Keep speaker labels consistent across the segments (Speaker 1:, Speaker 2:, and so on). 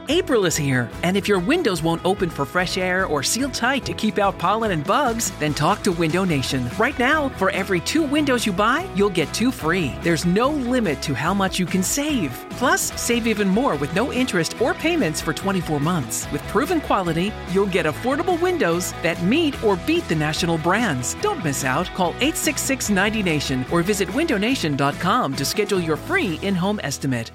Speaker 1: April is here, and if your windows won't open for fresh air or seal tight to keep out pollen and bugs, then talk to Window Nation. Right now, for every 2 windows you buy, you'll get 2 free. There's no limit to how much you can save. Plus, save even more with no interest or payments for 24 months. With proven quality, you'll get affordable windows that meet or beat the national brands. Don't miss out. Call 866-90NATION or visit windownation.com to schedule your free in-home estimate.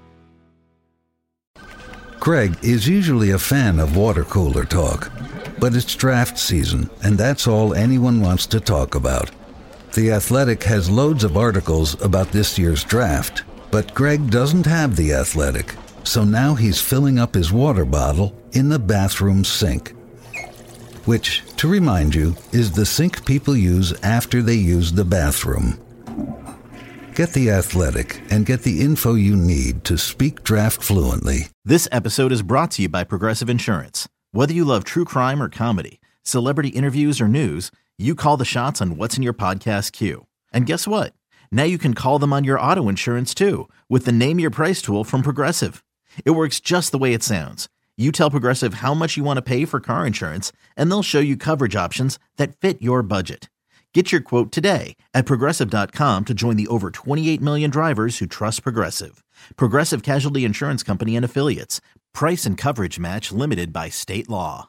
Speaker 2: Craig is usually a fan of water cooler talk, but it's draft season, and that's all anyone wants to talk about. The Athletic has loads of articles about this year's draft, but Greg doesn't have The Athletic, so now he's filling up his water bottle in the bathroom sink, which, to remind you, is the sink people use after they use the bathroom. Get The Athletic and get the info you need to speak draft fluently.
Speaker 3: This episode is brought to you by Progressive Insurance. Whether you love true crime or comedy, celebrity interviews or news, you call the shots on what's in your podcast queue. And guess what? Now you can call them on your auto insurance too with the Name Your Price tool from Progressive. It works just the way it sounds. You tell Progressive how much you want to pay for car insurance, and they'll show you coverage options that fit your budget. Get your quote today at Progressive.com to join the over 28 million drivers who trust Progressive. Progressive Casualty Insurance Company and Affiliates. Price and coverage match limited by state law.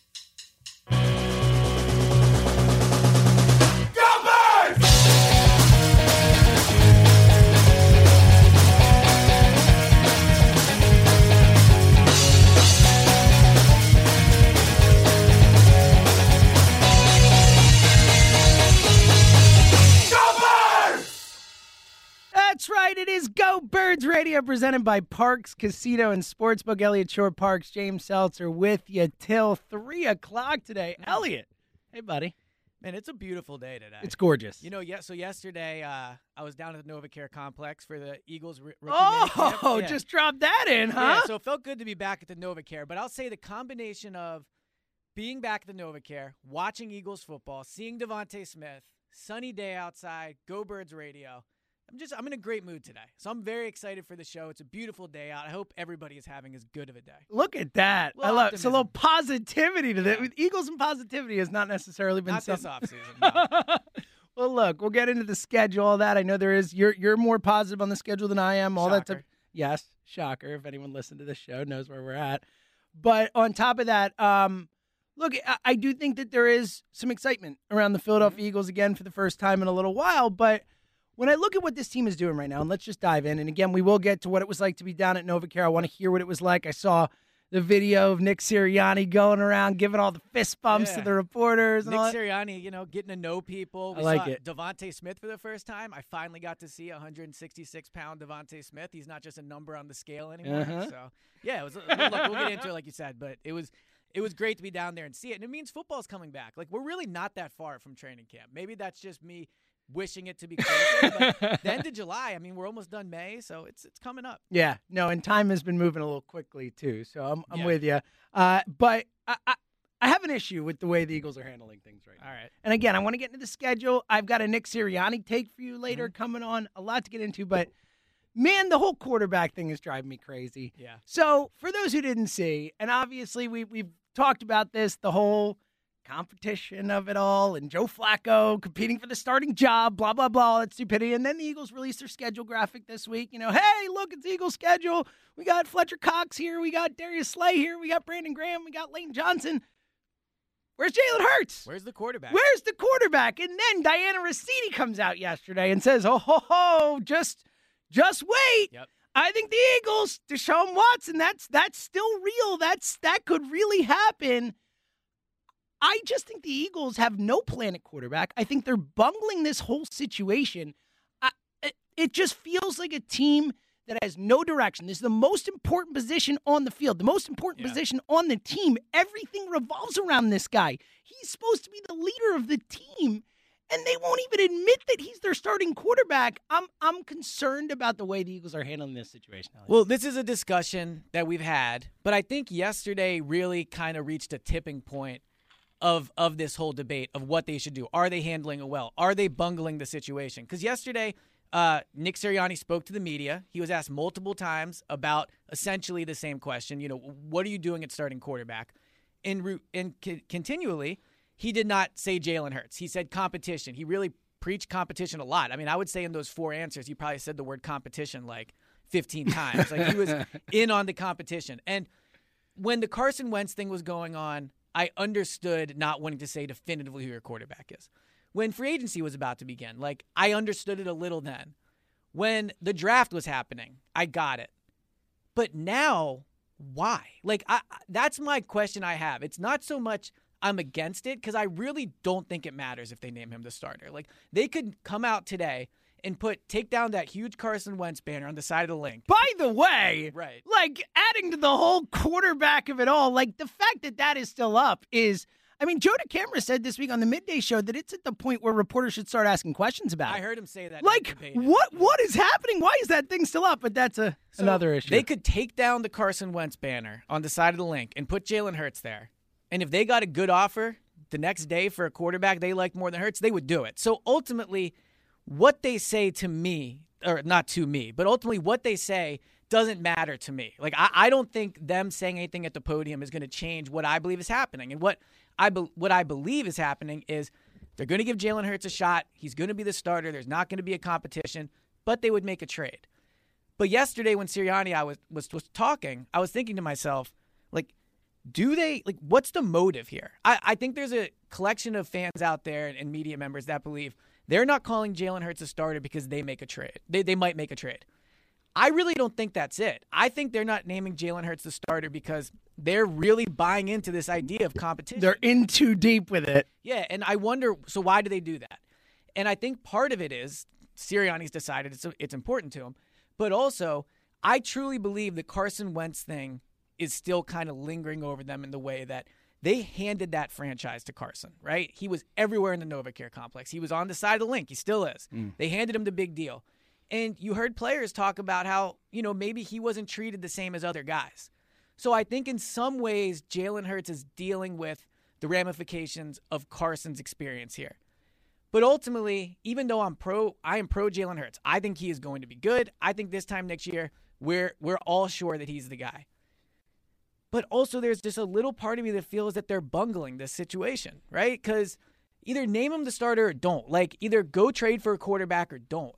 Speaker 4: That's right. It is Go Birds Radio, presented by Parks Casino and Sportsbook. Elliott Shore-Parks, James Seltzer with you till 3 o'clock today. Elliott, hey, buddy.
Speaker 5: Man, it's a beautiful day today.
Speaker 4: It's gorgeous.
Speaker 5: You know, so yesterday I was down at the NovaCare complex for the Eagles rookie
Speaker 4: minicamp.
Speaker 5: Yeah.
Speaker 4: Just drop that in, huh?
Speaker 5: Yeah, so it felt good to be back at the NovaCare. But I'll say the combination of being back at the NovaCare, watching Eagles football, seeing Devontae Smith, sunny day outside, Go Birds Radio. I'm in a great mood today. So I'm very excited for the show. It's a beautiful day out. I hope everybody is having as good of a day.
Speaker 4: Look at that. I love it's a little positivity to that. With Eagles and positivity has not necessarily been
Speaker 5: this offseason. No.
Speaker 4: Well, look, we'll get into the schedule, all that. I know there is you're more positive on the schedule than I am. All
Speaker 5: Shocker.
Speaker 4: that. Yes, shocker. If anyone listened to this show knows where we're at. But on top of that, look, I do think that there is some excitement around the Philadelphia Eagles again for the first time in a little while, but when I look at what this team is doing right now, and let's just dive in, and again, we will get to what it was like to be down at NovaCare. I want to hear what it was like. I saw the video of Nick Sirianni going around, giving all the fist bumps to the reporters. And
Speaker 5: Nick
Speaker 4: all that.
Speaker 5: Sirianni, getting to know people.
Speaker 4: I like it.
Speaker 5: Devontae Smith for the first time. I finally got to see 166-pound Devontae Smith. He's not just a number on the scale anymore. So, yeah, it was. Look, we'll get into it like you said, but it was great to be down there and see it. And it means football's coming back. Like, we're really not that far from training camp. Maybe that's just me wishing it to be closer, but the end of July, I mean, we're almost done May, so it's coming up.
Speaker 4: Yeah, no, and time has been moving a little quickly, too, so I'm with you. But I have an issue with the way the Eagles are handling things right now.
Speaker 5: All right.
Speaker 4: And again, I want to get into the schedule. I've got a Nick Sirianni take for you later coming on, a lot to get into, but man, the whole quarterback thing is driving me crazy.
Speaker 5: Yeah.
Speaker 4: So for those who didn't see, and obviously we've talked about this, the whole competition of it all, and Joe Flacco competing for the starting job, blah, blah, blah, all that stupidity. And then the Eagles released their schedule graphic this week. Hey, look, it's the Eagles schedule. We got Fletcher Cox here. We got Darius Slay here. We got Brandon Graham. We got Lane Johnson. Where's Jalen Hurts?
Speaker 5: Where's the quarterback?
Speaker 4: Where's the quarterback? And then Diana Rossini comes out yesterday and says, just wait.
Speaker 5: Yep.
Speaker 4: I think the Eagles, Deshaun Watson, that's still real. That could really happen. I just think the Eagles have no plan at quarterback. I think they're bungling this whole situation. It just feels like a team that has no direction. This is the most important position on the field, the most important position on the team. Everything revolves around this guy. He's supposed to be the leader of the team, and they won't even admit that he's their starting quarterback. I'm concerned about the way the Eagles are handling this situation.
Speaker 5: Well, this is a discussion that we've had, but I think yesterday really kind of reached a tipping point of this whole debate of what they should do. Are they handling it well? Are they bungling the situation? Because yesterday, Nick Sirianni spoke to the media. He was asked multiple times about essentially the same question. What are you doing at starting quarterback? And continually, he did not say Jalen Hurts. He said competition. He really preached competition a lot. I mean, I would say in those 4 answers, he probably said the word competition like 15 times. Like, he was in on the competition. And when the Carson Wentz thing was going on, I understood not wanting to say definitively who your quarterback is. When free agency was about to begin, like, I understood it a little then. When the draft was happening, I got it. But now, why? Like, that's my question I have. It's not so much I'm against it, because I really don't think it matters if they name him the starter. Like, they could come out today and take down that huge Carson Wentz banner on the side of the link.
Speaker 4: By the way,
Speaker 5: right,
Speaker 4: like, adding to the whole quarterback of it all, like, the fact that is still up is, I mean, Joe DeCamara said this week on the Midday Show that it's at the point where reporters should start asking questions about it.
Speaker 5: I heard him say that.
Speaker 4: Like, what is happening? Why is that thing still up? But that's another issue.
Speaker 5: They could take down the Carson Wentz banner on the side of the link and put Jalen Hurts there. And if they got a good offer the next day for a quarterback they liked more than Hurts, they would do it. So ultimately, what they say to me, or not to me, but ultimately what they say doesn't matter to me. Like, I don't think them saying anything at the podium is going to change what I believe is happening. And what I believe is happening is they're going to give Jalen Hurts a shot. He's going to be the starter. There's not going to be a competition, but they would make a trade. But yesterday when Sirianni was talking, I was thinking to myself, like, what's the motive here? I think there's a collection of fans out there and media members that believe they're not calling Jalen Hurts a starter because they make a trade. They might make a trade. I really don't think that's it. I think they're not naming Jalen Hurts the starter because they're really buying into this idea of competition.
Speaker 4: They're in too deep with it.
Speaker 5: Yeah, and I wonder, so why do they do that? And I think part of it is Sirianni's decided it's important to him. But also, I truly believe the Carson Wentz thing is still kind of lingering over them in the way that they handed that franchise to Carson, right? He was everywhere in the NovaCare complex. He was on the side of the link. He still is. They handed him the big deal. And you heard players talk about how, maybe he wasn't treated the same as other guys. So I think in some ways, Jalen Hurts is dealing with the ramifications of Carson's experience here. But ultimately, even though I am pro Jalen Hurts, I think he is going to be good. I think this time next year, we're all sure that he's the guy. But also there's just a little part of me that feels that they're bungling this situation, right? Because either name him the starter or don't. Like, either go trade for a quarterback or don't.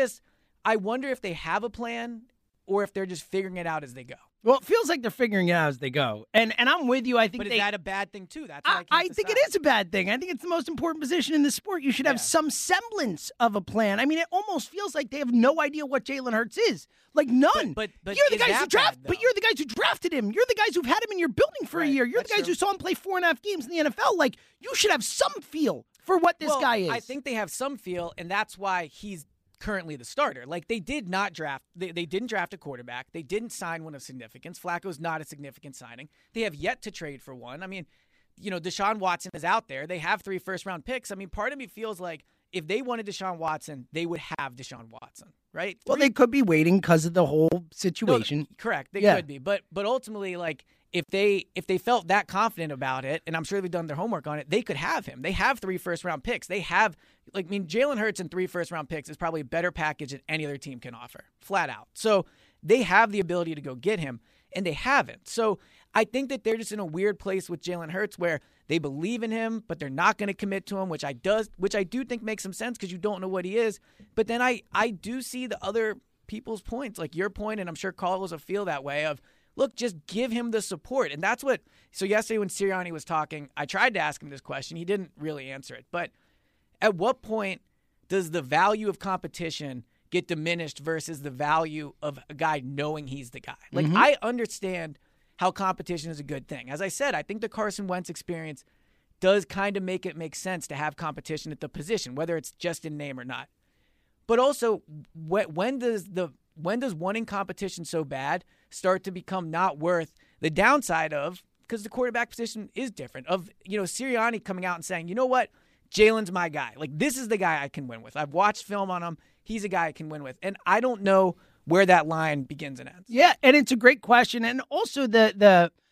Speaker 5: I wonder if they have a plan or if they're just figuring it out as they go.
Speaker 4: Well, it feels like they're figuring it out as they go. And I'm with you. I think
Speaker 5: But is that a bad thing, too? That's what
Speaker 4: I think it is a bad thing. I think it's the most important position in the sport. You should have some semblance of a plan. I mean, it almost feels like they have no idea what Jalen Hurts is. Like, none.
Speaker 5: But
Speaker 4: you're the guys you're the guys who drafted him. You're the guys who've had him in your building for a year. You're the guys who saw him play 4.5 games in the NFL. Like, you should have some feel for what this guy is.
Speaker 5: I think they have some feel, and that's why he's currently the starter. Like, they did not draft. They didn't draft a quarterback. They didn't sign one of significance. Flacco's not a significant signing. They have yet to trade for one. I mean, Deshaun Watson is out there. They have 3 first-round picks. I mean, part of me feels like if they wanted Deshaun Watson, they would have Deshaun Watson, right?
Speaker 4: Well, they could be waiting because of the whole situation.
Speaker 5: No, correct. They could be. But ultimately, like, if they felt that confident about it, and I'm sure they've done their homework on it, they could have him. They have 3 first-round picks. They have, Jalen Hurts and 3 first-round picks is probably a better package than any other team can offer, flat out. So they have the ability to go get him, and they haven't. So I think that they're just in a weird place with Jalen Hurts where they believe in him, but they're not going to commit to him, which I do think makes some sense because you don't know what he is. But then I do see the other people's points, like your point, and I'm sure Carlos will feel that way of, look, just give him the support. And that's what – so yesterday when Sirianni was talking, I tried to ask him this question. He didn't really answer it. But at what point does the value of competition get diminished versus the value of a guy knowing he's the guy? Like, I understand how competition is a good thing. As I said, I think the Carson Wentz experience does kind of make it make sense to have competition at the position, whether it's just in name or not. But also, when does wanting competition so bad start to become not worth the downside of, because the quarterback position is different, of, Sirianni coming out and saying, you know what, Jalen's my guy. Like, this is the guy I can win with. I've watched film on him. He's a guy I can win with. And I don't know where that line begins and ends.
Speaker 4: Yeah, and it's a great question. And also the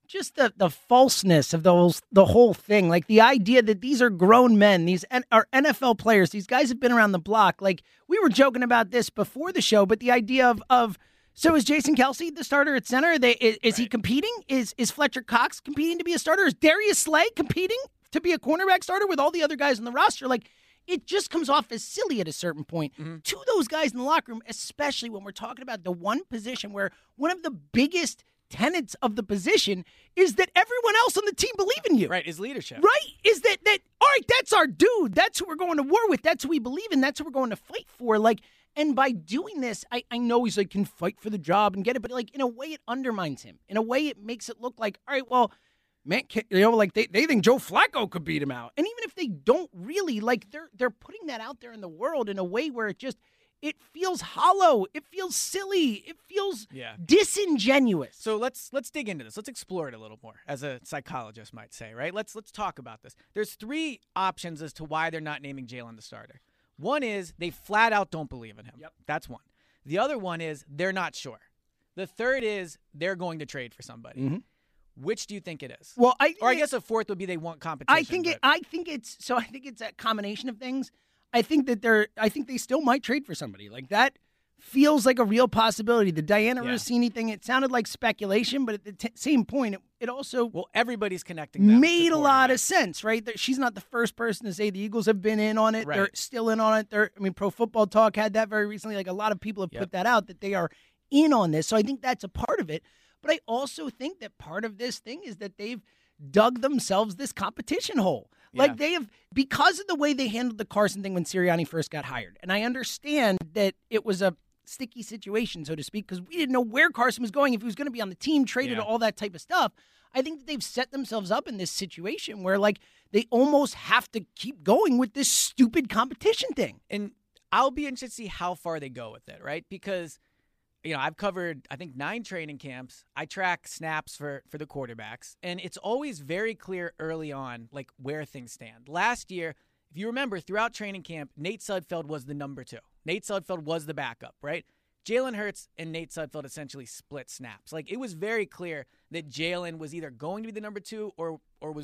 Speaker 4: just the falseness of the whole thing. Like the idea that these are grown men, these are NFL players, these guys have been around the block. Like we were joking about this before the show, but the idea of so is Jason Kelce the starter at center? Is he competing? Is Fletcher Cox competing to be a starter? Is Darius Slay competing to be a cornerback starter with all the other guys on the roster? Like it just comes off as silly at a certain point to those guys in the locker room, especially when we're talking about the one position where one of the biggest tenets of the position is that everyone else on the team believe in you.
Speaker 5: Right, is leadership.
Speaker 4: Right, is that all right, that's our dude. That's who we're going to war with. That's who we believe in. That's who we're going to fight for. Like, and by doing this, I know he's like, can fight for the job and get it, but like in a way it undermines him. In a way it makes it look like, all right, well, man, like they think Joe Flacco could beat him out. And even if they don't really, like they're putting that out there in the world in a way where it feels hollow. It feels silly. It feels disingenuous.
Speaker 5: So let's dig into this. Let's explore it a little more, as a psychologist might say, right? Let's talk about this. There's 3 options as to why they're not naming Jalen the starter. One is they flat out don't believe in him.
Speaker 4: Yep.
Speaker 5: That's one. The other one is they're not sure. The third is they're going to trade for somebody.
Speaker 4: Mm-hmm.
Speaker 5: Which do you think it is?
Speaker 4: Well, I
Speaker 5: guess a fourth would be they want competition.
Speaker 4: I think it's a combination of things. I think they still might trade for somebody. Like that feels like a real possibility. The Diana Rossini thing, it sounded like speculation, but at the same point, it also
Speaker 5: everybody's connecting them
Speaker 4: made a lot of sense, right? She's not the first person to say the Eagles have been in on it. Right. They're still in on it. Pro Football Talk had that very recently. Like a lot of people have put that out that they are in on this. So I think that's a part of it. But I also think that part of this thing is that they've dug themselves this competition hole. Like they have, because of the way they handled the Carson thing when Sirianni first got hired. And I understand that it was a sticky situation, so to speak, because we didn't know where Carson was going, if he was going to be on the team, traded, all that type of stuff. I think that they've set themselves up in this situation where, like, they almost have to keep going with this stupid competition thing.
Speaker 5: And I'll be interested to see how far they go with it, right? Because, I've covered, I think, 9 training camps. I track snaps for the quarterbacks, and it's always very clear early on, like, where things stand. Last year, if you remember, throughout training camp, Nate Sudfeld was the number 2. Nate Sudfeld was the backup, right? Jalen Hurts and Nate Sudfeld essentially split snaps. Like, it was very clear that Jalen was either going to be the number 2 or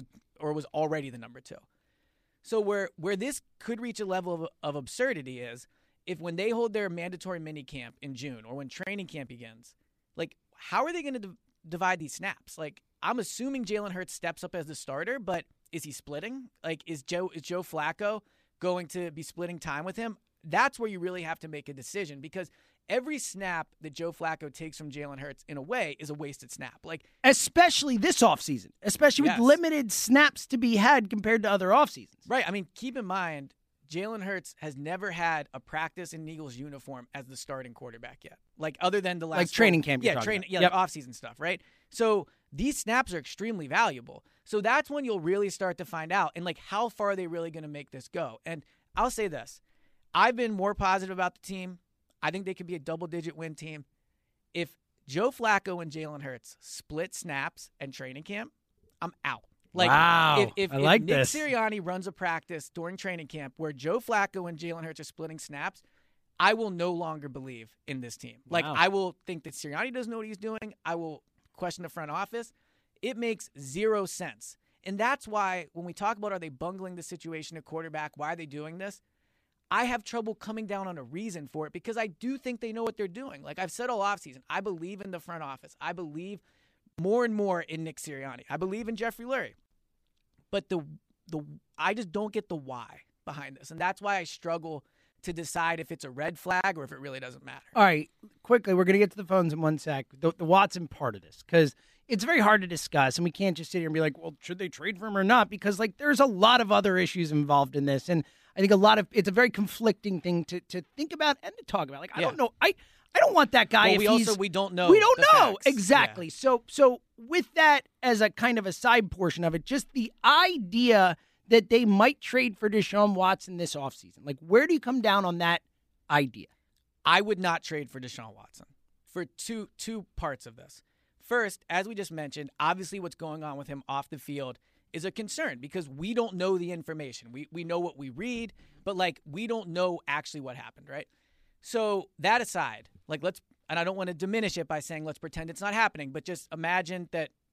Speaker 5: was already the number 2. So where this could reach a level of absurdity is, if when they hold their mandatory mini camp in June or when training camp begins, like, how are they going to divide these snaps? Like, I'm assuming Jalen Hurts steps up as the starter, but is he splitting? Like, is Joe Flacco going to be splitting time with him? That's where you really have to make a decision, because every snap that Joe Flacco takes from Jalen Hurts, in a way, is a wasted snap. Like,
Speaker 4: especially this offseason, especially with limited snaps to be had compared to other offseasons.
Speaker 5: Right. I mean, keep in mind, Jalen Hurts has never had a practice in Eagles uniform as the starting quarterback yet. Like, other than the last...
Speaker 4: Like training camp.
Speaker 5: Like off-season stuff, right? So these snaps are extremely valuable. So that's when you'll really start to find out, and, like, how far are they really going to make this go? And I'll say this. I've been more positive about the team. I think they could be a double-digit win team. If Joe Flacco and Jalen Hurts split snaps and training camp, I'm out. Like,
Speaker 4: wow.
Speaker 5: If
Speaker 4: Nick
Speaker 5: Sirianni runs a practice during training camp where Joe Flacco and Jalen Hurts are splitting snaps, I will no longer believe in this team. Like, I will think that Sirianni doesn't know what he's doing. I will question the front office. It makes zero sense. And that's why when we talk about, are they bungling the situation at quarterback, why are they doing this, I have trouble coming down on a reason for it, because I do think they know what they're doing. Like I've said all offseason, I believe in the front office. I believe more and more in Nick Sirianni. I believe in Jeffrey Lurie. But I just don't get the why behind this. And that's why I struggle to decide if it's a red flag or if it really doesn't matter.
Speaker 4: All right, quickly, we're going to get to the phones in one sec. The Watson part of this, because it's very hard to discuss, and we can't just sit here and be like, well, should they trade for him or not? Because, like, there's a lot of other issues involved in this, and I think it's a very conflicting thing to think about and to talk about. Like, I don't know. I don't want that guy.
Speaker 5: Well, we don't know.
Speaker 4: We don't know.
Speaker 5: Facts.
Speaker 4: Exactly.
Speaker 5: Yeah.
Speaker 4: So with that as a kind of a side portion of it, just the idea that they might trade for Deshaun Watson this offseason. Like, where do you come down on that idea?
Speaker 5: I would not trade for Deshaun Watson for two parts of this. First, as we just mentioned, obviously what's going on with him off the field is a concern, because we don't know the information. We know what we read, but, like, we don't know actually what happened, right? So that aside, like, and I don't want to diminish it by saying let's pretend it's not happening, but just imagine that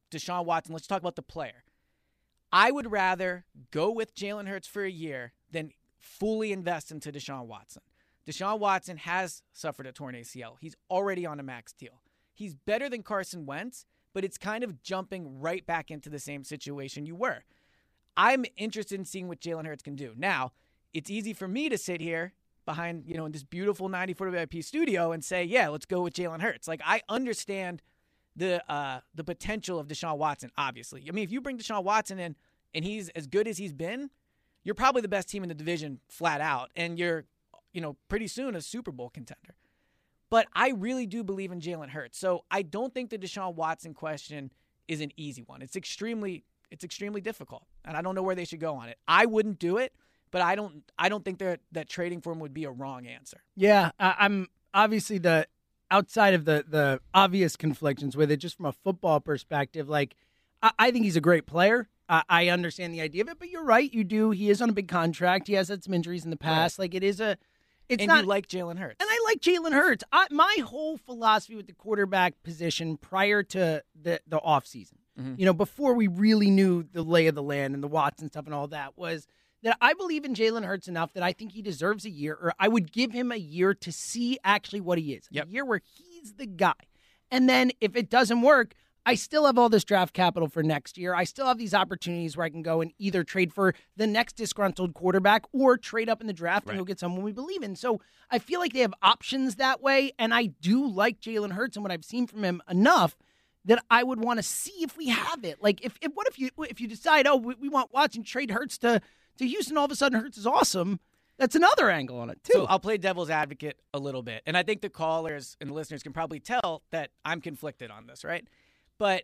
Speaker 5: Deshaun Watson, let's talk about the player. I would rather go with Jalen Hurts for a year than fully invest into Deshaun Watson. Deshaun Watson has suffered a torn ACL. He's already on a max deal. He's better than Carson Wentz, but it's kind of jumping right back into the same situation you were. I'm interested in seeing what Jalen Hurts can do. Now, it's easy for me to sit here behind, in this beautiful 94 VIP studio and say, yeah, let's go with Jalen Hurts. Like, I understand the potential of Deshaun Watson, obviously. I mean, if you bring Deshaun Watson in and he's as good as he's been, you're probably the best team in the division flat out, and you're, pretty soon a Super Bowl contender. But I really do believe in Jalen Hurts. So I don't think the Deshaun Watson question is an easy one. It's extremely difficult, and I don't know where they should go on it. I wouldn't do it, but I don't think that trading for him would be a wrong answer.
Speaker 4: Yeah, I'm obviously outside of the obvious conflictions with it, just from a football perspective. Like, I think he's a great player. I understand the idea of it, but you're right. You do. He is on a big contract. He has had some injuries in the past. Right. Like, it is a. It's
Speaker 5: and
Speaker 4: not,
Speaker 5: you like Jalen Hurts.
Speaker 4: And I like Jalen Hurts. My whole philosophy with the quarterback position prior to the offseason, before we really knew the lay of the land and the Watson stuff and all that, was that I believe in Jalen Hurts enough that I think he deserves a year, or I would give him a year to see actually what he is. Yep. A year where he's the guy. And then if it doesn't work, I still have all this draft capital for next year. I still have these opportunities where I can go and either trade for the next disgruntled quarterback or trade up in the draft and go get someone we believe in. So I feel like they have options that way, and I do like Jalen Hurts and what I've seen from him enough that I would want to see if we have it. Like, what if you decide, we want Watson, trade Hurts to Houston, all of a sudden Hurts is awesome. That's another angle on it, too.
Speaker 5: So I'll play devil's advocate a little bit, and I think the callers and the listeners can probably tell that I'm conflicted on this, right? But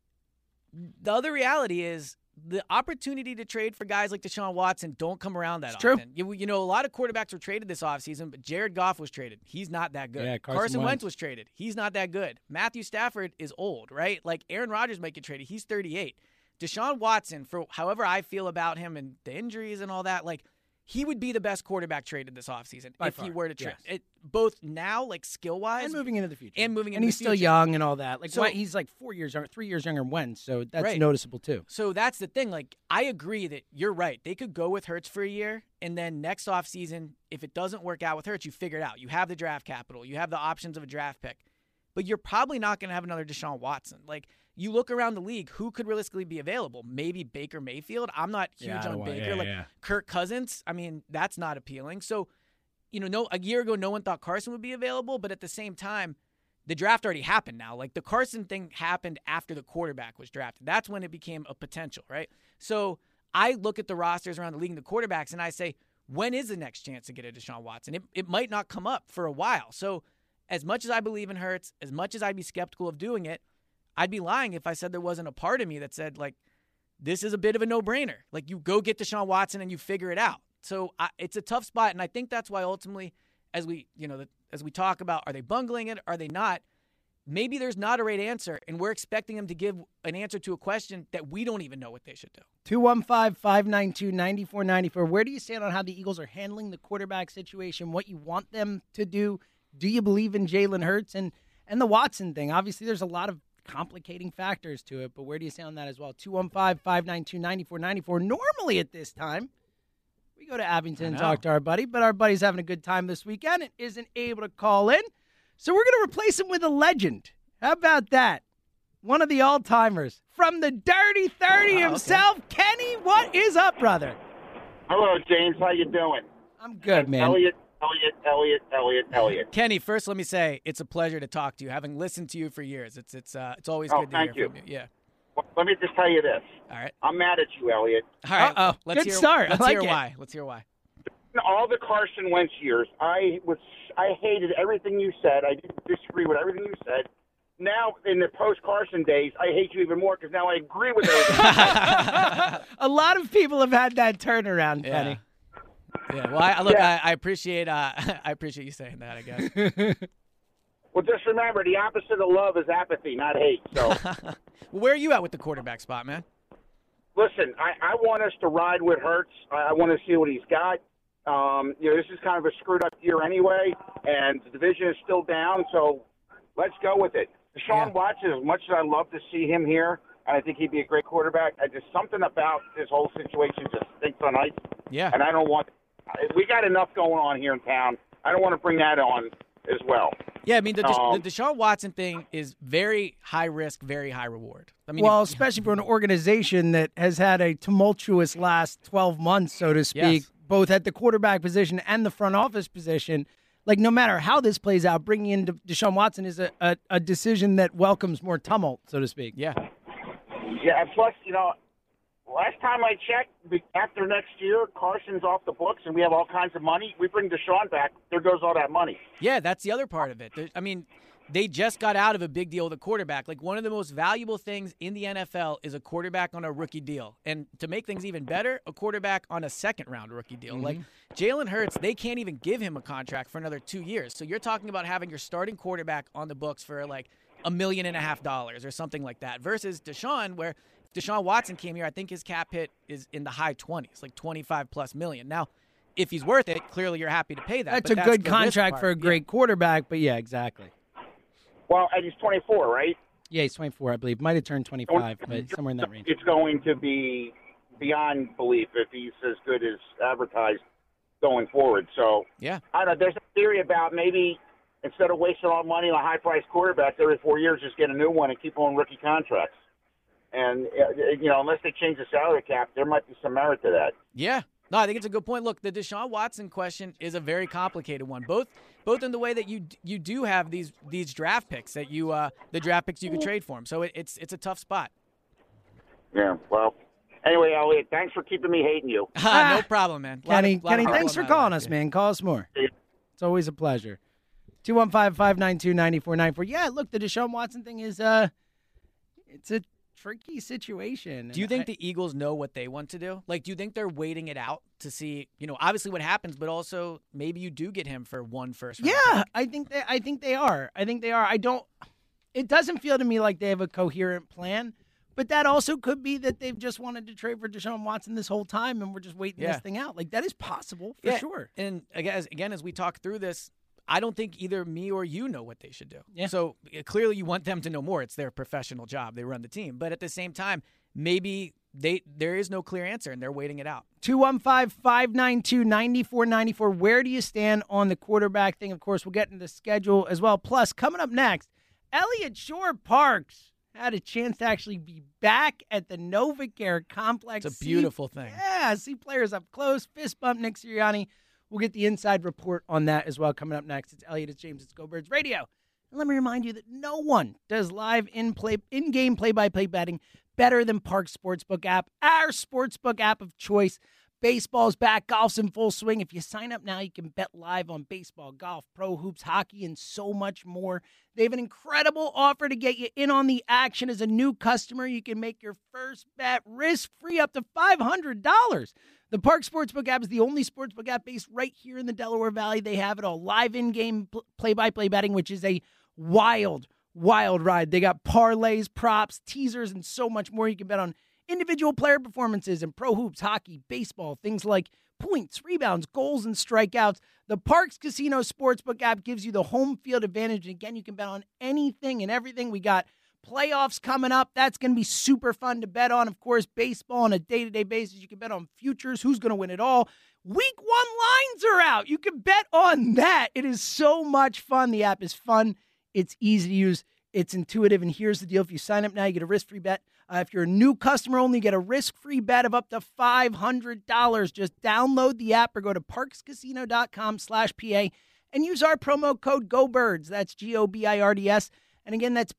Speaker 5: the other reality is the opportunity to trade for guys like Deshaun Watson don't come around that often.
Speaker 4: True.
Speaker 5: A lot of quarterbacks were traded this offseason, but Jared Goff was traded. He's not that good.
Speaker 4: Yeah,
Speaker 5: Carson Wentz was traded. He's not that good. Matthew Stafford is old, right? Like, Aaron Rodgers might get traded. He's 38. Deshaun Watson, for however I feel about him and the injuries and all that, like, he would be the best quarterback traded this offseason if he were to trade.
Speaker 4: Yes.
Speaker 5: Both now, like, skill-wise.
Speaker 4: And moving into the future.
Speaker 5: And
Speaker 4: he's still young and all that. Like,
Speaker 5: so,
Speaker 4: he's like 3 years younger than Wentz, so that's noticeable too.
Speaker 5: So that's the thing. Like, I agree that you're right. They could go with Hurts for a year, and then next offseason, if it doesn't work out with Hurts, you figure it out. You have the draft capital. You have the options of a draft pick. But you're probably not going to have another Deshaun Watson. Like, you look around the league, who could realistically be available? Maybe Baker Mayfield. I'm not huge on Baker. Kirk Cousins, I mean, that's not appealing. So, a year ago, no one thought Carson would be available, but at the same time, the draft already happened now. Like, the Carson thing happened after the quarterback was drafted. That's when it became a potential, right? So I look at the rosters around the league and the quarterbacks, and I say, when is the next chance to get a Deshaun Watson? It might not come up for a while. So as much as I believe in Hurts, as much as I'd be skeptical of doing it, I'd be lying if I said there wasn't a part of me that said, like, this is a bit of a no-brainer. Like, you go get Deshaun Watson and you figure it out. So it's a tough spot, and I think that's why ultimately, as we talk about, are they bungling it, are they not, maybe there's not a right answer, and we're expecting them to give an answer to a question that we don't even know what they should do.
Speaker 4: 215-592-9494. Where do you stand on how the Eagles are handling the quarterback situation, what you want them to do? Do you believe in Jalen Hurts? And the Watson thing, obviously there's a lot of complicating factors to it, but where do you stand on that as well? 215-592-9494. Normally at this time, we go to Abington and talk to our buddy, but our buddy's having a good time this weekend and isn't able to call in. So we're going to replace him with a legend. How about that? One of the all-timers from the Dirty 30 himself, okay. Kenny, what is up, brother?
Speaker 6: Hello, James. How you doing?
Speaker 4: I'm good, man.
Speaker 6: Elliot.
Speaker 5: Kenny, first let me say it's a pleasure to talk to you. Having listened to you for years, it's always good to hear from you. Yeah.
Speaker 6: Well, let me just tell you this.
Speaker 5: All right.
Speaker 6: I'm mad at you, Elliot.
Speaker 5: All right.
Speaker 4: Good start.
Speaker 5: Let's hear why. Let's hear why.
Speaker 6: All the Carson Wentz years, I hated everything you said. I didn't disagree with everything you said. Now, in the post-Carson days, I hate you even more because now I agree with everything.
Speaker 4: A lot of people have had that turnaround, Kenny.
Speaker 5: Yeah. Well, I appreciate you saying that, I guess.
Speaker 6: Well, just remember, the opposite of love is apathy, not hate. So,
Speaker 5: well, where are you at with the quarterback spot, man?
Speaker 6: Listen, I want us to ride with Hurts. I want to see what he's got. This is kind of a screwed-up year anyway, and the division is still down, so let's go with it. Deshaun Watson, as much as I love to see him here, and I think he'd be a great quarterback. Just something about this whole situation just stinks on ice.
Speaker 5: Yeah.
Speaker 6: And I don't want – we got enough going on here in town. I don't want to bring that on as well.
Speaker 5: Yeah, I mean, the Deshaun Watson thing is very high risk, very high reward. I mean,
Speaker 4: especially for an organization that has had a tumultuous last 12 months, so to speak, both at the quarterback position and the front office position. Like, no matter how this plays out, bringing in Deshaun Watson is a decision that welcomes more tumult, so to speak.
Speaker 5: Yeah.
Speaker 6: Yeah, and plus, last time I checked, after next year, Carson's off the books and we have all kinds of money. We bring Deshaun back, there goes all that money.
Speaker 5: Yeah, that's the other part of it. I mean, they just got out of a big deal with a quarterback. Like, one of the most valuable things in the NFL is a quarterback on a rookie deal. And to make things even better, a quarterback on a second-round rookie deal. Mm-hmm. Like, Jalen Hurts, they can't even give him a contract for another 2 years. So you're talking about having your starting quarterback on the books for, like, $1.5 million or something like that. Versus Deshaun, where if Deshaun Watson came here, I think his cap hit is in the high 20s, like 25+ million. Now, if he's worth it, clearly you're happy to pay that.
Speaker 4: That's a good contract for a great quarterback, but yeah, exactly.
Speaker 6: Well, and he's 24, right?
Speaker 4: Yeah, he's 24, I believe. Might have turned 25, but somewhere in that range.
Speaker 6: It's going to be beyond belief if he's as good as advertised going forward. So,
Speaker 5: yeah.
Speaker 6: I don't know. There's a theory about maybe instead of wasting all money on high-priced quarterbacks every 4 years, just get a new one and keep on rookie contracts. And, unless they change the salary cap, there might be some merit to that.
Speaker 5: Yeah. No, I think it's a good point. Look, the Deshaun Watson question is a very complicated one, both in the way that you do have these draft picks that the draft picks you can trade for him. So it's a tough spot.
Speaker 6: Yeah. Well, anyway, Elliot, thanks for keeping me hating you.
Speaker 5: No problem, man.
Speaker 4: Kenny, thanks for calling us, man. Call us more.
Speaker 6: Yeah.
Speaker 4: It's always a pleasure. 215-592-9494. Yeah, look, the Deshaun Watson thing is it's a tricky situation.
Speaker 5: Do you think the Eagles know what they want to do? Like, do you think they're waiting it out to see, obviously what happens, but also maybe you do get him for one first round pick?
Speaker 4: I think they are. It doesn't feel to me like they have a coherent plan, but that also could be that they've just wanted to trade for Deshaun Watson this whole time and we're just waiting this thing out. Like, that is possible for sure.
Speaker 5: And again, as we talk through this, I don't think either me or you know what they should do.
Speaker 4: Yeah.
Speaker 5: So clearly you want them to know more. It's their professional job. They run the team. But at the same time, maybe there is no clear answer, and they're waiting it out.
Speaker 4: 215-592-9494. Where do you stand on the quarterback thing? Of course, we'll get into the schedule as well. Plus, coming up next, Elliott Shorr-Parks had a chance to actually be back at the NovaCare Complex.
Speaker 5: It's a beautiful thing.
Speaker 4: Yeah, see players up close. Fist bump Nick Sirianni. We'll get the inside report on that as well coming up next. It's Elliot, it's James, it's Go Birds Radio. And let me remind you that no one does live in-game play-by-play betting better than Parx Sportsbook app, our sportsbook app of choice. Baseball's back, golf's in full swing. If you sign up now, you can bet live on baseball, golf, pro hoops, hockey, and so much more. They have an incredible offer to get you in on the action. As a new customer, you can make your first bet risk-free up to $500. The Parx Sportsbook app is the only sportsbook app based right here in the Delaware Valley. They have it all. Live in-game play-by-play betting, which is a wild ride. They got parlays, props, teasers, and so much more. You can bet on individual player performances in pro hoops, hockey, baseball, things like points, rebounds, goals, and strikeouts. The Parx Casino Sportsbook app gives you the home field advantage. And again, you can bet on anything and everything. We got playoffs coming up. That's going to be super fun to bet on. Of course, baseball on a day-to-day basis. You can bet on futures. Who's going to win it all? Week 1 lines are out. You can bet on that. It is so much fun. The app is fun. It's easy to use. It's intuitive. And here's the deal. If you sign up now, you get a risk-free bet. If you're a new customer only, you get a risk-free bet of up to $500. Just download the app or go to parxcasino.com/PA and use our promo code GOBIRDS. That's GOBIRDS. And again, that's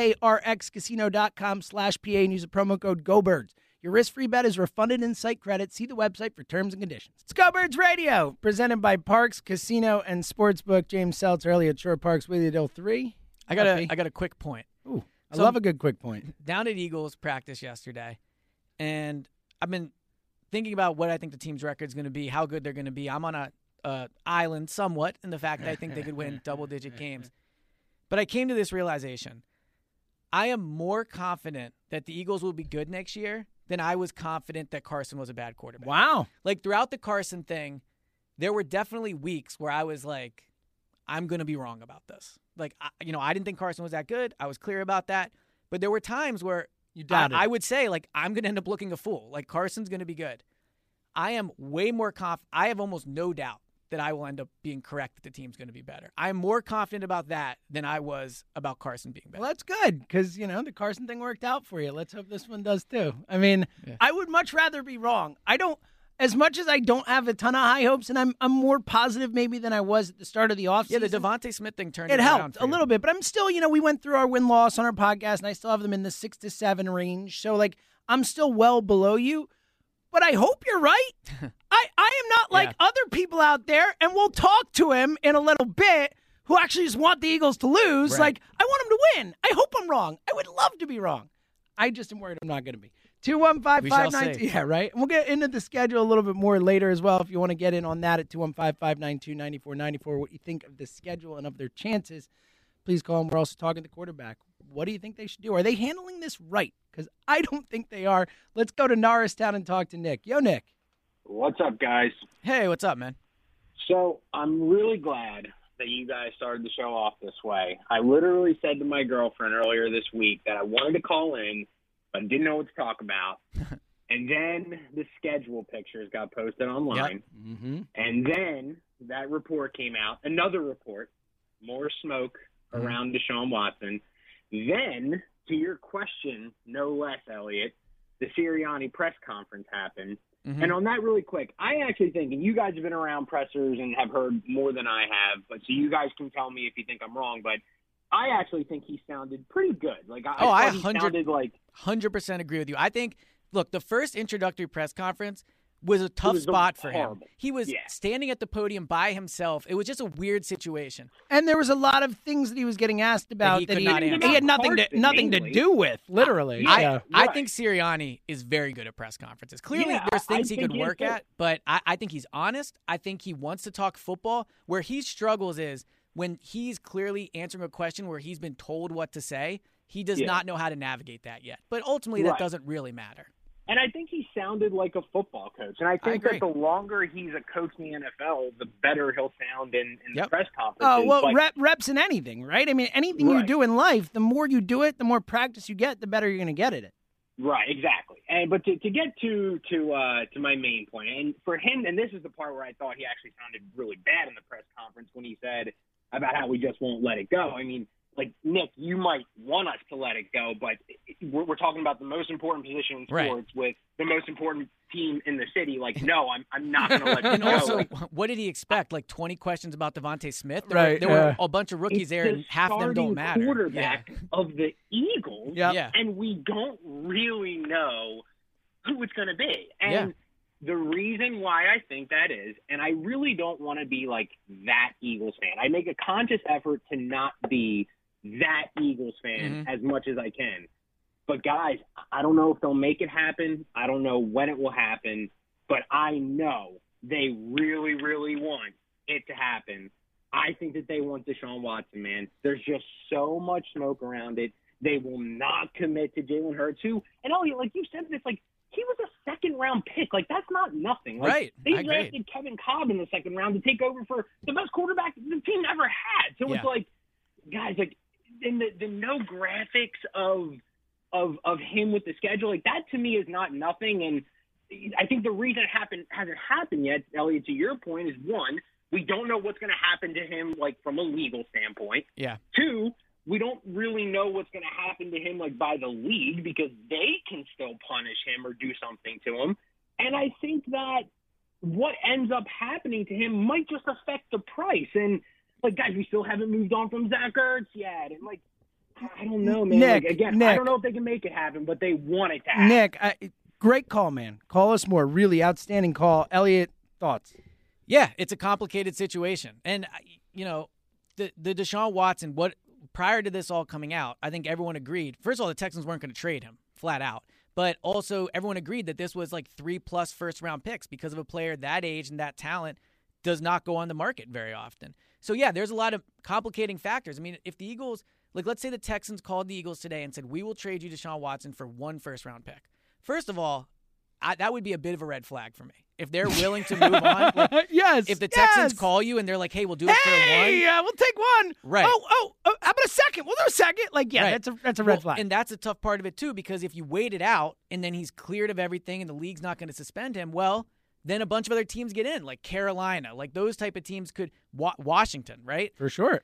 Speaker 4: parxcasino.com/PA and use the promo code GOBIRDS. Your risk-free bet is refunded in site credit. See the website for terms and conditions. It's Go Birds Radio, presented by Parx Casino and Sportsbook. James Seltzer, Elliott Shorr-Parks with you till 3.
Speaker 5: I got a quick point.
Speaker 4: Ooh, I love a good quick point.
Speaker 5: Down at Eagles practice yesterday, and I've been thinking about what I think the team's record is going to be, how good they're going to be. I'm on a island somewhat in the fact that I think they could win double-digit games. But I came to this realization. I am more confident that the Eagles will be good next year than I was confident that Carson was a bad quarterback.
Speaker 4: Wow.
Speaker 5: Like, throughout the Carson thing, there were definitely weeks where I was like, I'm going to be wrong about this. Like, I didn't think Carson was that good. I was clear about that. But there were times where,
Speaker 4: You doubt it.
Speaker 5: I would say, like, I'm going to end up looking a fool. Like, Carson's going to be good. I am way more confident. I have almost no doubt that I will end up being correct that the team's going to be better. I'm more confident about that than I was about Carson being better.
Speaker 4: Well, that's good because, the Carson thing worked out for you. Let's hope this one does too. I mean, I would much rather be wrong. As much as I don't have a ton of high hopes, and I'm more positive maybe than I was at the start of the offseason.
Speaker 5: Yeah, the Devontae Smith thing turned
Speaker 4: it
Speaker 5: around
Speaker 4: helped
Speaker 5: for
Speaker 4: a
Speaker 5: you.
Speaker 4: little bit, but I'm still, we went through our win-loss on our podcast, and I still have them in the 6 to 7 range. So, I'm still well below you. But I hope you're right. I am not like other people out there, and we'll talk to him in a little bit who actually just want the Eagles to lose.
Speaker 5: Right.
Speaker 4: Like, I want them to win. I hope I'm wrong. I would love to be wrong. I just am worried I'm not going to be. 215-592. Yeah, right. And we'll get into the schedule a little bit more later as well if you want to get in on that at 215-592-9494. What you think of the schedule and of their chances, please call them. We're also talking to the quarterback. What do you think they should do? Are they handling this right? Because I don't think they are. Let's go to Norristown and talk to Nick. Yo, Nick.
Speaker 7: What's up, guys?
Speaker 5: Hey, what's up, man?
Speaker 7: So I'm really glad that you guys started the show off this way. I literally said to my girlfriend earlier this week that I wanted to call in, but didn't know what to talk about. And then the schedule pictures got posted online.
Speaker 4: Yep. Mm-hmm.
Speaker 7: And then that report came out, another report, more smoke around Deshaun Watson. Then, to your question, no less, Elliot, the Sirianni press conference happened.
Speaker 5: Mm-hmm.
Speaker 7: And on that really quick, I actually think, and you guys have been around pressers and have heard more than I have, but so you guys can tell me if you think I'm wrong, but I actually think he sounded pretty good. Like I thought he sounded like
Speaker 5: 100% agree with you. I think, look, the first introductory press conference was a tough spot for him. He was standing at the podium by himself. It was just a weird situation.
Speaker 4: And there was a lot of things that he was getting asked about
Speaker 5: That he
Speaker 4: had nothing to do with, literally.
Speaker 5: I think Sirianni is very good at press conferences. Clearly, there's things he could work at, but I think he's honest. I think he wants to talk football. Where he struggles is when he's clearly answering a question where he's been told what to say, he does not know how to navigate that yet. But ultimately, that doesn't really matter.
Speaker 7: And I think he sounded like a football coach. And I think that the longer he's a coach in the NFL, the better he'll sound in the press conferences.
Speaker 4: Oh, well, reps in anything, right? I mean, anything you do in life, the more you do it, the more practice you get, the better you're going to get at it.
Speaker 7: Right, exactly. But to get to my main point, and for him, and this is the part where I thought he actually sounded really bad in the press conference when he said about how we just won't let it go. I mean, like, Nick, you might want us to let it go, but we're talking about the most important position in sports with the most important team in the city. Like, no, I'm not going to let it
Speaker 5: and
Speaker 7: go.
Speaker 5: And also,
Speaker 7: like,
Speaker 5: what did he expect? Like 20 questions about Devontae Smith? There
Speaker 4: There
Speaker 5: were a bunch of rookies there, and half of them don't matter.
Speaker 7: Quarterback of the Eagles, and we don't really know who it's going to be. And the reason why I think that is, and I really don't want to be like that Eagles fan. I make a conscious effort to not be that Eagles fan as much as I can. But guys, I don't know if they'll make it happen. I don't know when it will happen, but I know they really, really want it to happen. I think that they want Deshaun Watson, man. There's just so much smoke around it. They will not commit to Jalen Hurts, who, and Elliot, like you said this, like, he was a second-round pick. Like, that's not nothing. Like, they drafted Kevin Cobb in the second round to take over for the best quarterback the team ever had. So it's like, guys, like, in the no graphics of him with the schedule, like, that to me is not nothing. And I think the reason it hasn't happened yet, Elliot, to your point, is one, we don't know what's going to happen to him, like, from a legal standpoint.
Speaker 5: Yeah.
Speaker 7: Two, we don't really know what's going to happen to him, like, by the league, because they can still punish him or do something to him. And I think that what ends up happening to him might just affect the price. And, like, guys, we still haven't moved on from Zach Ertz yet. And, like, I don't know, man.
Speaker 4: Nick,
Speaker 7: like, again,
Speaker 4: Nick,
Speaker 7: I don't know if they can make it happen, but they want it to happen.
Speaker 4: Nick, great call, man. Call us more. Really outstanding call. Elliot, thoughts?
Speaker 5: Yeah, it's a complicated situation. And, you know, the Deshaun Watson, prior to this all coming out, I think everyone agreed. First of all, the Texans weren't going to trade him, flat out. But also, everyone agreed that this was like 3+ first-round picks because of a player that age and that talent does not go on the market very often. So, yeah, there's a lot of complicating factors. I mean, if the Eagles, like, let's say the Texans called the Eagles today and said, we will trade you Deshaun Watson for 1 first-round pick. First of all, that would be a bit of a red flag for me. If they're willing to move on, like, if the Texans call you and they're like, "Hey, we'll do it for one."
Speaker 4: Yeah, we'll take one.
Speaker 5: Right.
Speaker 4: Oh, how about a second? We'll do a second. Like, yeah,
Speaker 5: right.
Speaker 4: that's a red flag.
Speaker 5: And that's a tough part of it too, because if you wait it out and then he's cleared of everything and the league's not going to suspend him, well, then a bunch of other teams get in, like Carolina, like those type of teams could Washington, right?
Speaker 4: For sure.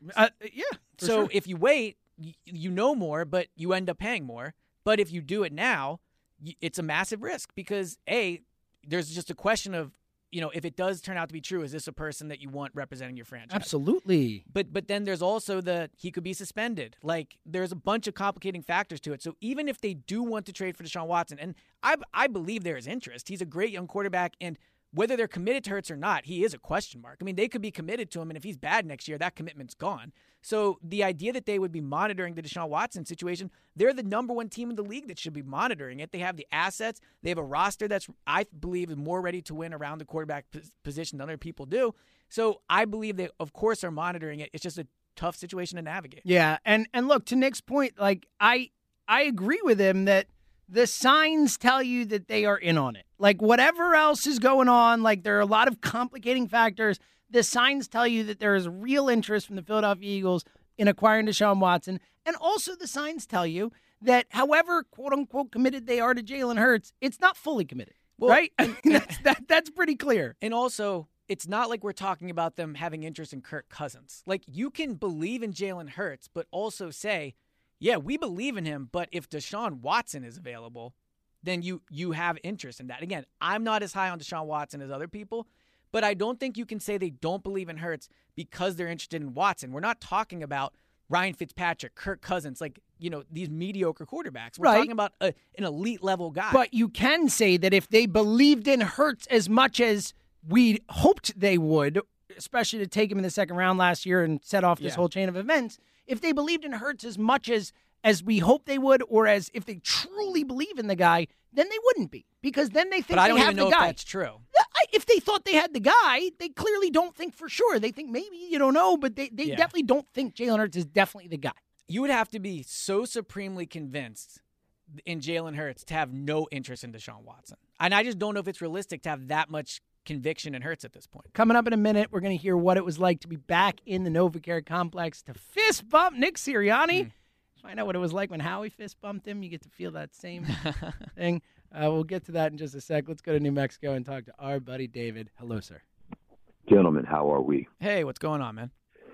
Speaker 5: So if you wait, you know more, but you end up paying more. But if you do it now, it's a massive risk because there's just a question of, if it does turn out to be true, is this a person that you want representing your franchise?
Speaker 4: Absolutely.
Speaker 5: But then there's also he could be suspended. Like, there's a bunch of complicating factors to it. So even if they do want to trade for Deshaun Watson, and I believe there is interest, he's a great young quarterback, and whether they're committed to Hurts or not, he is a question mark. I mean, they could be committed to him, and if he's bad next year, that commitment's gone. So the idea that they would be monitoring the Deshaun Watson situation, they're the number one team in the league that should be monitoring it. They have the assets. They have a roster that's, I believe, is more ready to win around the quarterback position than other people do. So I believe they, of course, are monitoring it. It's just a tough situation to navigate.
Speaker 4: Yeah, and look, to Nick's point, like I agree with him that the signs tell you that they are in on it. Like, whatever else is going on, like, there are a lot of complicating factors. The signs tell you that there is real interest from the Philadelphia Eagles in acquiring Deshaun Watson. And also the signs tell you that however, quote-unquote, committed they are to Jalen Hurts, it's not fully committed, right? That's pretty clear.
Speaker 5: And also, it's not like we're talking about them having interest in Kirk Cousins. Like, you can believe in Jalen Hurts, but also say, yeah, we believe in him, but if Deshaun Watson is available, then you have interest in that. Again, I'm not as high on Deshaun Watson as other people, but I don't think you can say they don't believe in Hurts because they're interested in Watson. We're not talking about Ryan Fitzpatrick, Kirk Cousins, like, these mediocre quarterbacks. We're talking about an elite level guy.
Speaker 4: But you can say that if they believed in Hurts as much as we hoped they would, especially to take him in the second round last year and set off this whole chain of events, if they believed in Hurts as much as we hope they would, or as if they truly believe in the guy, then they wouldn't be, because then they think they have the guy.
Speaker 5: But I don't even know if that's true.
Speaker 4: If they thought they had the guy, they clearly don't think for sure. They think maybe, you don't know, but they definitely don't think Jalen Hurts is definitely the guy.
Speaker 5: You would have to be so supremely convinced in Jalen Hurts to have no interest in Deshaun Watson. And I just don't know if it's realistic to have that much conviction in Hurts at this point.
Speaker 4: Coming up in a minute, we're going to hear what it was like to be back in the NovaCare complex to fist bump Nick Sirianni. Find out what it was like when Howie fist bumped him. You get to feel that same thing. We'll get to that in just a sec. Let's go to New Mexico and talk to our buddy David. Hello, sir.
Speaker 8: Gentlemen, how are we?
Speaker 5: Hey, what's going on, man?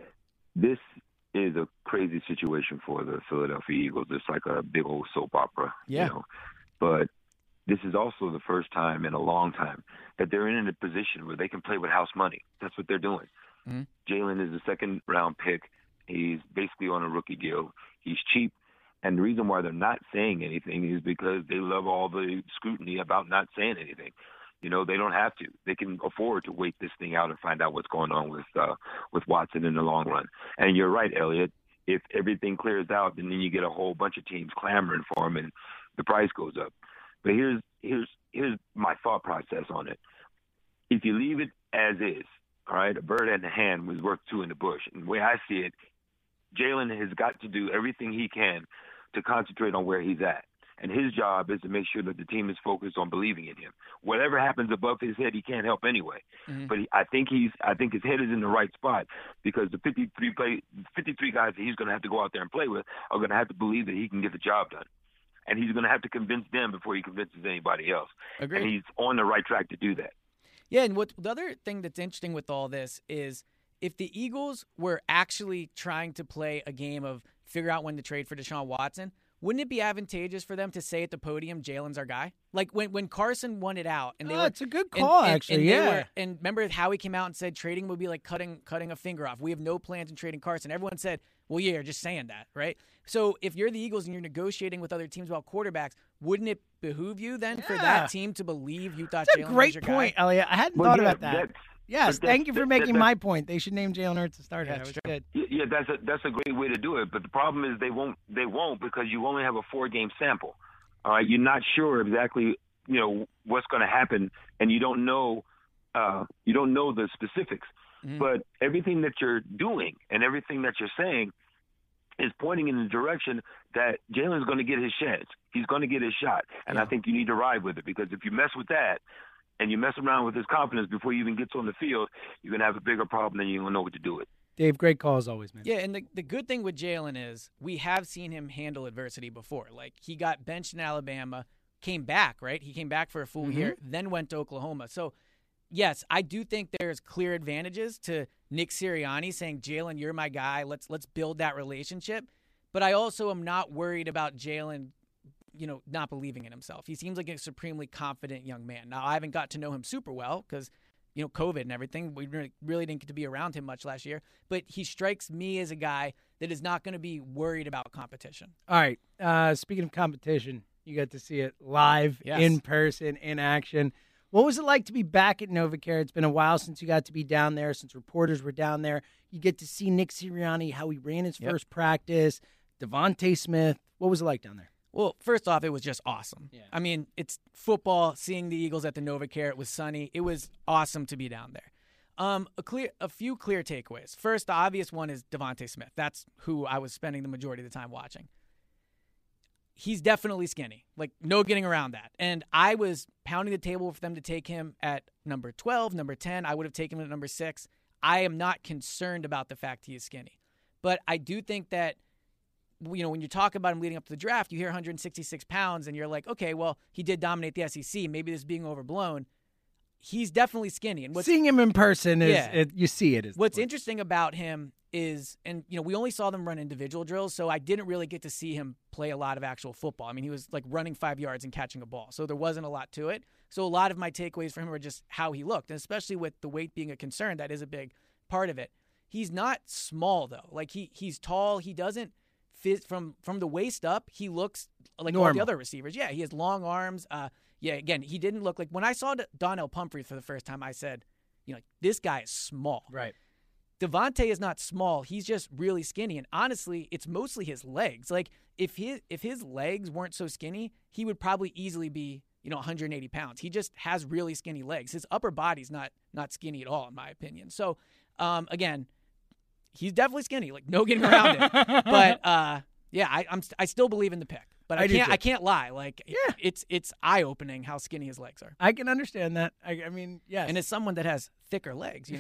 Speaker 8: This is a crazy situation for the Philadelphia Eagles. It's like a big old soap opera.
Speaker 5: Yeah.
Speaker 8: But this is also the first time in a long time that they're in a position where they can play with house money. That's what they're doing. Mm-hmm. Jalen is a second-round pick. He's basically on a rookie deal. He's cheap. And the reason why they're not saying anything is because they love all the scrutiny about not saying anything. They don't have to. They can afford to wait this thing out and find out what's going on with Watson in the long run. And you're right, Elliot. If everything clears out, then you get a whole bunch of teams clamoring for him, and the price goes up. But here's my thought process on it. If you leave it as is, all right, a bird in the hand was worth two in the bush. And the way I see it, Jalen has got to do everything he can to concentrate on where he's at. And his job is to make sure that the team is focused on believing in him. Whatever happens above his head, he can't help anyway. Mm-hmm. But I think his head is in the right spot, because the 53 guys that he's going to have to go out there and play with are going to have to believe that he can get the job done. And he's going to have to convince them before he convinces anybody else.
Speaker 5: Agreed.
Speaker 8: And he's on the right track to do that.
Speaker 5: Yeah, and the other thing that's interesting with all this is if the Eagles were actually trying to play a game of figure out when to trade for Deshaun Watson, wouldn't it be advantageous for them to say at the podium, Jalen's our guy? Like when Carson won it out. And
Speaker 4: it's a good call, actually,
Speaker 5: And remember how he came out and said trading would be like cutting a finger off. We have no plans in trading Carson. Everyone said, well, yeah, you're just saying that, right? So if you're the Eagles and you're negotiating with other teams about quarterbacks, wouldn't it behoove you then for that team to believe you thought Jalen was your guy?
Speaker 4: That's a great point, Elliot. I hadn't thought about that. Yes, thank you for making my point. They should name Jalen Hurts a starter. That was good.
Speaker 8: Yeah, that's a great way to do it. But the problem is they won't because you only have a 4-game sample. All right, you're not sure exactly what's going to happen, and you don't know the specifics. Mm-hmm. But everything that you're doing and everything that you're saying is pointing in the direction that Jalen's going to get his chance. He's going to get his shot. And I think you need to ride with it, because if you mess with that and you mess around with his confidence before he even gets on the field, you're going to have a bigger problem than you're going to know what to do with.
Speaker 4: Dave, great call as always, man.
Speaker 5: Yeah, and the good thing with Jalen is we have seen him handle adversity before. Like, he got benched in Alabama, came back, right? He came back for a full year, then went to Oklahoma. So, yes, I do think there's clear advantages to Nick Sirianni saying, Jalen, you're my guy. Let's build that relationship. But I also am not worried about Jalen, not believing in himself. He seems like a supremely confident young man. Now, I haven't got to know him super well because, COVID and everything. We really didn't get to be around him much last year. But he strikes me as a guy that is not going to be worried about competition.
Speaker 4: All right. Speaking of competition, you got to see it live, in person, in action. What was it like to be back at NovaCare? It's been a while since you got to be down there, since reporters were down there. You get to see Nick Sirianni, how he ran his first practice, DeVonta Smith. What was it like down there?
Speaker 5: Well, first off, it was just awesome. Yeah. I mean, it's football, seeing the Eagles at the NovaCare. It was sunny. It was awesome to be down there. A few clear takeaways. First, the obvious one is DeVonta Smith. That's who I was spending the majority of the time watching. He's definitely skinny. Like, no getting around that. And I was pounding the table for them to take him at number 12, number 10. I would have taken him at number 6. I am not concerned about the fact he is skinny. But I do think that, when you talk about him leading up to the draft, you hear 166 pounds, and you're like, okay, well, he did dominate the SEC. Maybe this is being overblown. He's definitely skinny. And
Speaker 4: seeing him in person is, you see it.
Speaker 5: What's interesting about him is, and we only saw them run individual drills, so I didn't really get to see him play a lot of actual football. I mean, he was like running 5 yards and catching a ball, so there wasn't a lot to it. So a lot of my takeaways from him are just how he looked, and especially with the weight being a concern, that is a big part of it. He's not small though. Like, he's tall. He doesn't fit from the waist up. He looks like all the other receivers. Yeah, he has long arms. Again, he didn't look like, when I saw Donnell Pumphrey for the first time, I said, this guy is small.
Speaker 4: Right.
Speaker 5: DeVonta is not small. He's just really skinny. And honestly, it's mostly his legs. Like, if his legs weren't so skinny, he would probably easily be, 180 pounds. He just has really skinny legs. His upper body's not skinny at all, in my opinion. So, again, he's definitely skinny. Like, no getting around it. But I still believe in the pick. But I can't lie. Like, it's eye-opening how skinny his legs are.
Speaker 4: I can understand that. I mean, yes.
Speaker 5: And as someone that has thicker legs,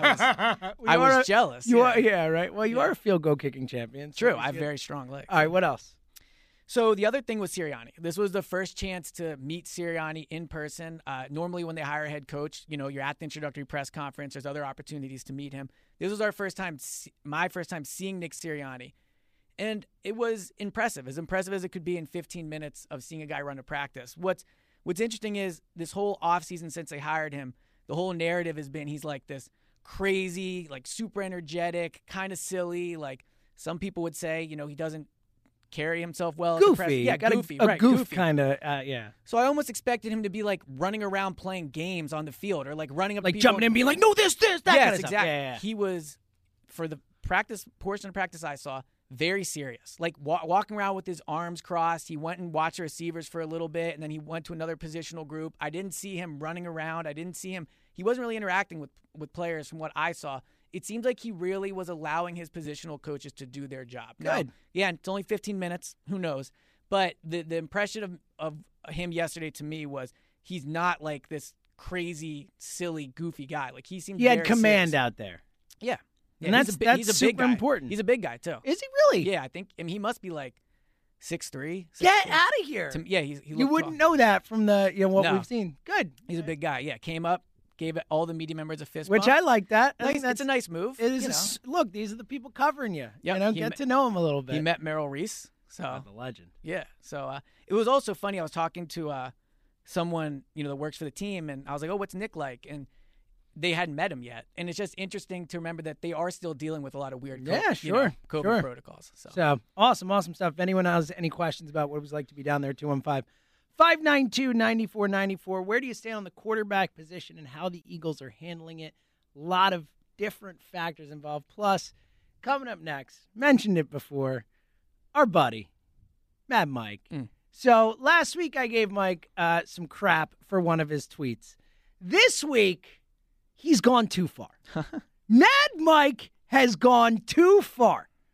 Speaker 5: I was jealous.
Speaker 4: Right. Well, you are a field goal kicking champion.
Speaker 5: So true. I have very strong legs.
Speaker 4: All right, what else?
Speaker 5: So the other thing was Sirianni. This was the first chance to meet Sirianni in person. Normally when they hire a head coach, you're at the introductory press conference. There's other opportunities to meet him. This was my first time seeing Nick Sirianni. And it was impressive as it could be in 15 minutes of seeing a guy run a practice. What's interesting is this whole offseason since they hired him, the whole narrative has been he's like this crazy, like super energetic, kind of silly. Like, some people would say, he doesn't carry himself well.
Speaker 4: Goofy.
Speaker 5: Goofy.
Speaker 4: A goof kind of,
Speaker 5: So I almost expected him to be like running around playing games on the field, or like running up
Speaker 4: like
Speaker 5: to people,
Speaker 4: jumping in and being like, no, this, that kind of
Speaker 5: exactly.
Speaker 4: stuff. Yeah.
Speaker 5: He was, for the portion of practice I saw, very serious, like walking around with his arms crossed. He went and watched the receivers for a little bit, and then he went to another positional group. I didn't see him running around. He wasn't really interacting with players from what I saw. It seems like he really was allowing his positional coaches to do their job.
Speaker 4: Good.
Speaker 5: And it's only 15 minutes. Who knows? But the impression of him yesterday to me was he's not like this crazy, silly, goofy guy. Like, he seemed
Speaker 4: he had command out there.
Speaker 5: Yeah.
Speaker 4: And that's super important.
Speaker 5: He's a big guy, too.
Speaker 4: Is he really?
Speaker 5: Yeah, he must be like 6'3".
Speaker 4: Get out of here.
Speaker 5: You
Speaker 4: wouldn't know that from the we've seen. Good.
Speaker 5: He's a big guy. Yeah, came up, gave all the media members a fist
Speaker 4: bump. Which I like that. I think
Speaker 5: that's a nice move.
Speaker 4: It is. Look, these are the people covering you.
Speaker 5: Yep.
Speaker 4: Get to know him a little bit.
Speaker 5: He met Merrill Reese. So
Speaker 4: the legend.
Speaker 5: Yeah. So it was also funny. I was talking to someone that works for the team, and I was like, "Oh, what's Nick like?" And they hadn't met him yet, and it's just interesting to remember that they are still dealing with a lot of weird COVID protocols.
Speaker 4: So awesome stuff. If anyone has any questions about what it was like to be down there, 215-592-9494. Where do you stand on the quarterback position and how the Eagles are handling it? A lot of different factors involved. Plus, coming up next, mentioned it before, our buddy, Mad Mike. So last week I gave Mike some crap for one of his tweets. This week, he's gone too far. Mad Mike has gone too far.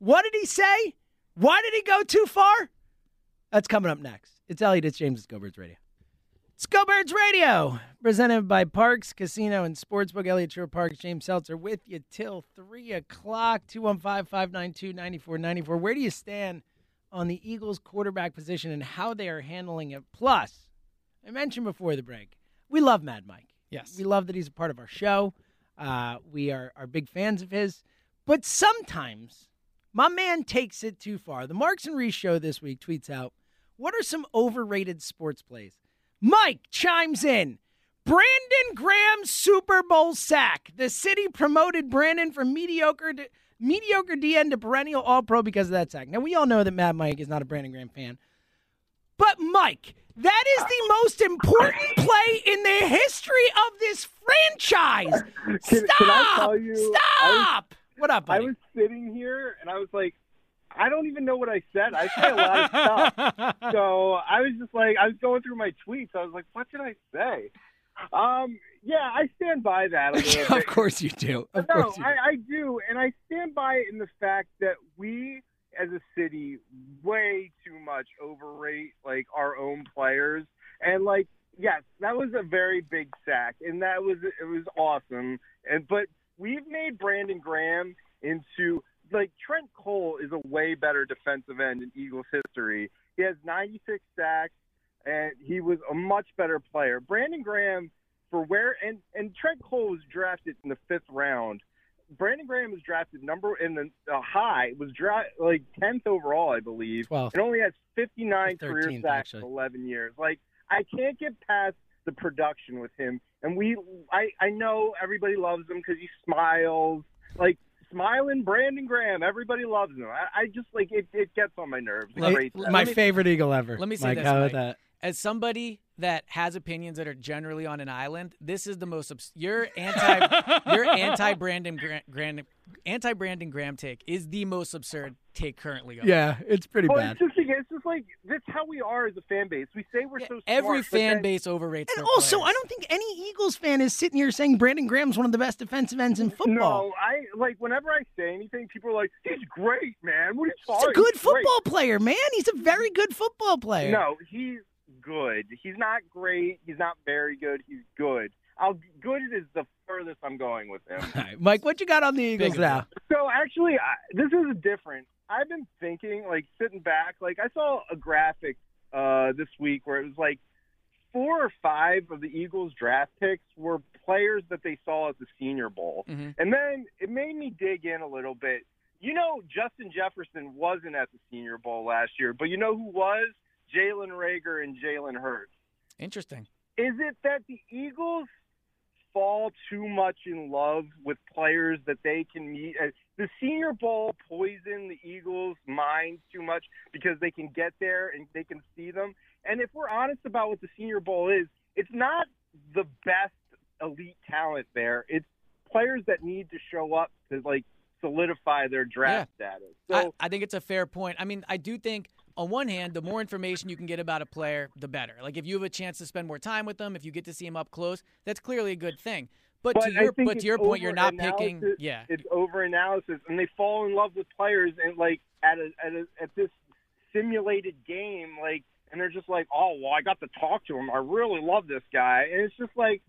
Speaker 4: What did he say? Why did he go too far? That's coming up next. It's Elliot, it's James, it's Go Birds Radio. It's Go Birds Radio, presented by Parks Casino and Sportsbook. Elliot Shore Parks, James Seltzer with you till 3 o'clock, 215-592-9494. Where do you stand on the Eagles quarterback position and how they are handling it? Plus, I mentioned before the break, we love Mad Mike.
Speaker 5: Yes.
Speaker 4: We love that he's a part of our show. We are big fans of his. But sometimes my man takes it too far. The Marks and Reese show this week tweets out, what are some overrated sports plays? Mike chimes in. Brandon Graham's Super Bowl sack. The city promoted Brandon from mediocre DN to perennial All-Pro because of that sack. Now, we all know that Mad Mike is not a Brandon Graham fan. But, Mike, that is the most important play in the history of this franchise. Stop!
Speaker 9: Can I tell you,
Speaker 4: Stop! What up, buddy?
Speaker 9: I was sitting here, and I was like, I don't even know what I said. I say a lot of stuff. So I was just like, I was going through my tweets. I was like, what did I say? Yeah, I stand by that a little bit.
Speaker 4: Of course you do. Of course you do.
Speaker 9: I do. And I stand by it in the fact that we, as a city, way too much overrate, like, our own players. And, like, yes, that was a very big sack. And it was awesome. But we've made Brandon Graham into... Like, Trent Cole is a way better defensive end in Eagles history. He has 96 sacks, and he was a much better player. Brandon Graham, and Trent Cole was drafted in the 5th round. Brandon Graham was drafted was 10th overall, I believe.
Speaker 4: 12th.
Speaker 9: And only has 59 career sacks
Speaker 4: actually.
Speaker 9: in 11 years. Like, I can't get past the production with him. And I know everybody loves him because he smiles. Like, smiling Brandon Graham, everybody loves him. I just, like, it gets on my nerves.
Speaker 4: My favorite Eagle ever.
Speaker 5: Let me say
Speaker 4: Mike,
Speaker 5: this,
Speaker 4: how
Speaker 5: Mike.
Speaker 4: about that?
Speaker 5: As somebody that has opinions that are generally on an island, this is the most your anti-Brandon Graham take is the most absurd take currently going.
Speaker 4: Yeah, it's pretty bad.
Speaker 9: It's just like that's how we are as a fan base. We say we're so smart.
Speaker 5: Every fan base overrates.
Speaker 4: And
Speaker 5: their
Speaker 4: also,
Speaker 5: players.
Speaker 4: I don't think any Eagles fan is sitting here saying Brandon Graham's one of the best defensive ends in football.
Speaker 9: No, whenever I say anything, people are like, "He's great, man. What are you
Speaker 4: He's
Speaker 9: talking?
Speaker 4: a good football player, man. He's a very good football player."
Speaker 9: No, he's good. He's not great. He's not very good. He's good. Good is the furthest I'm going with him.
Speaker 4: All right, Mike, what you got on the Eagles now?
Speaker 9: So actually, this is different. I've been thinking, like, sitting back, like, I saw a graphic this week where it was like 4 or 5 of the Eagles draft picks were players that they saw at the Senior Bowl.
Speaker 5: Mm-hmm.
Speaker 9: And then it made me dig in a little bit. You know, Justin Jefferson wasn't at the Senior Bowl last year, but you know who was? Jalen Reagor and Jalen Hurts.
Speaker 5: Interesting.
Speaker 9: Is it that the Eagles fall too much in love with players that they can meet? The Senior Bowl poisoned the Eagles' minds too much because they can get there and they can see them. And if we're honest about what the Senior Bowl is, it's not the best elite talent there. It's players that need to show up to, like, solidify their draft status. So
Speaker 5: I think it's a fair point. I mean, I do think on one hand, the more information you can get about a player, the better. Like, if you have a chance to spend more time with them, if you get to see him up close, that's clearly a good thing. But to your point, you're not picking. Yeah,
Speaker 9: it's over analysis, and they fall in love with players, and like at this simulated game, like, and they're just like, oh well, I got to talk to him. I really love this guy, and it's just like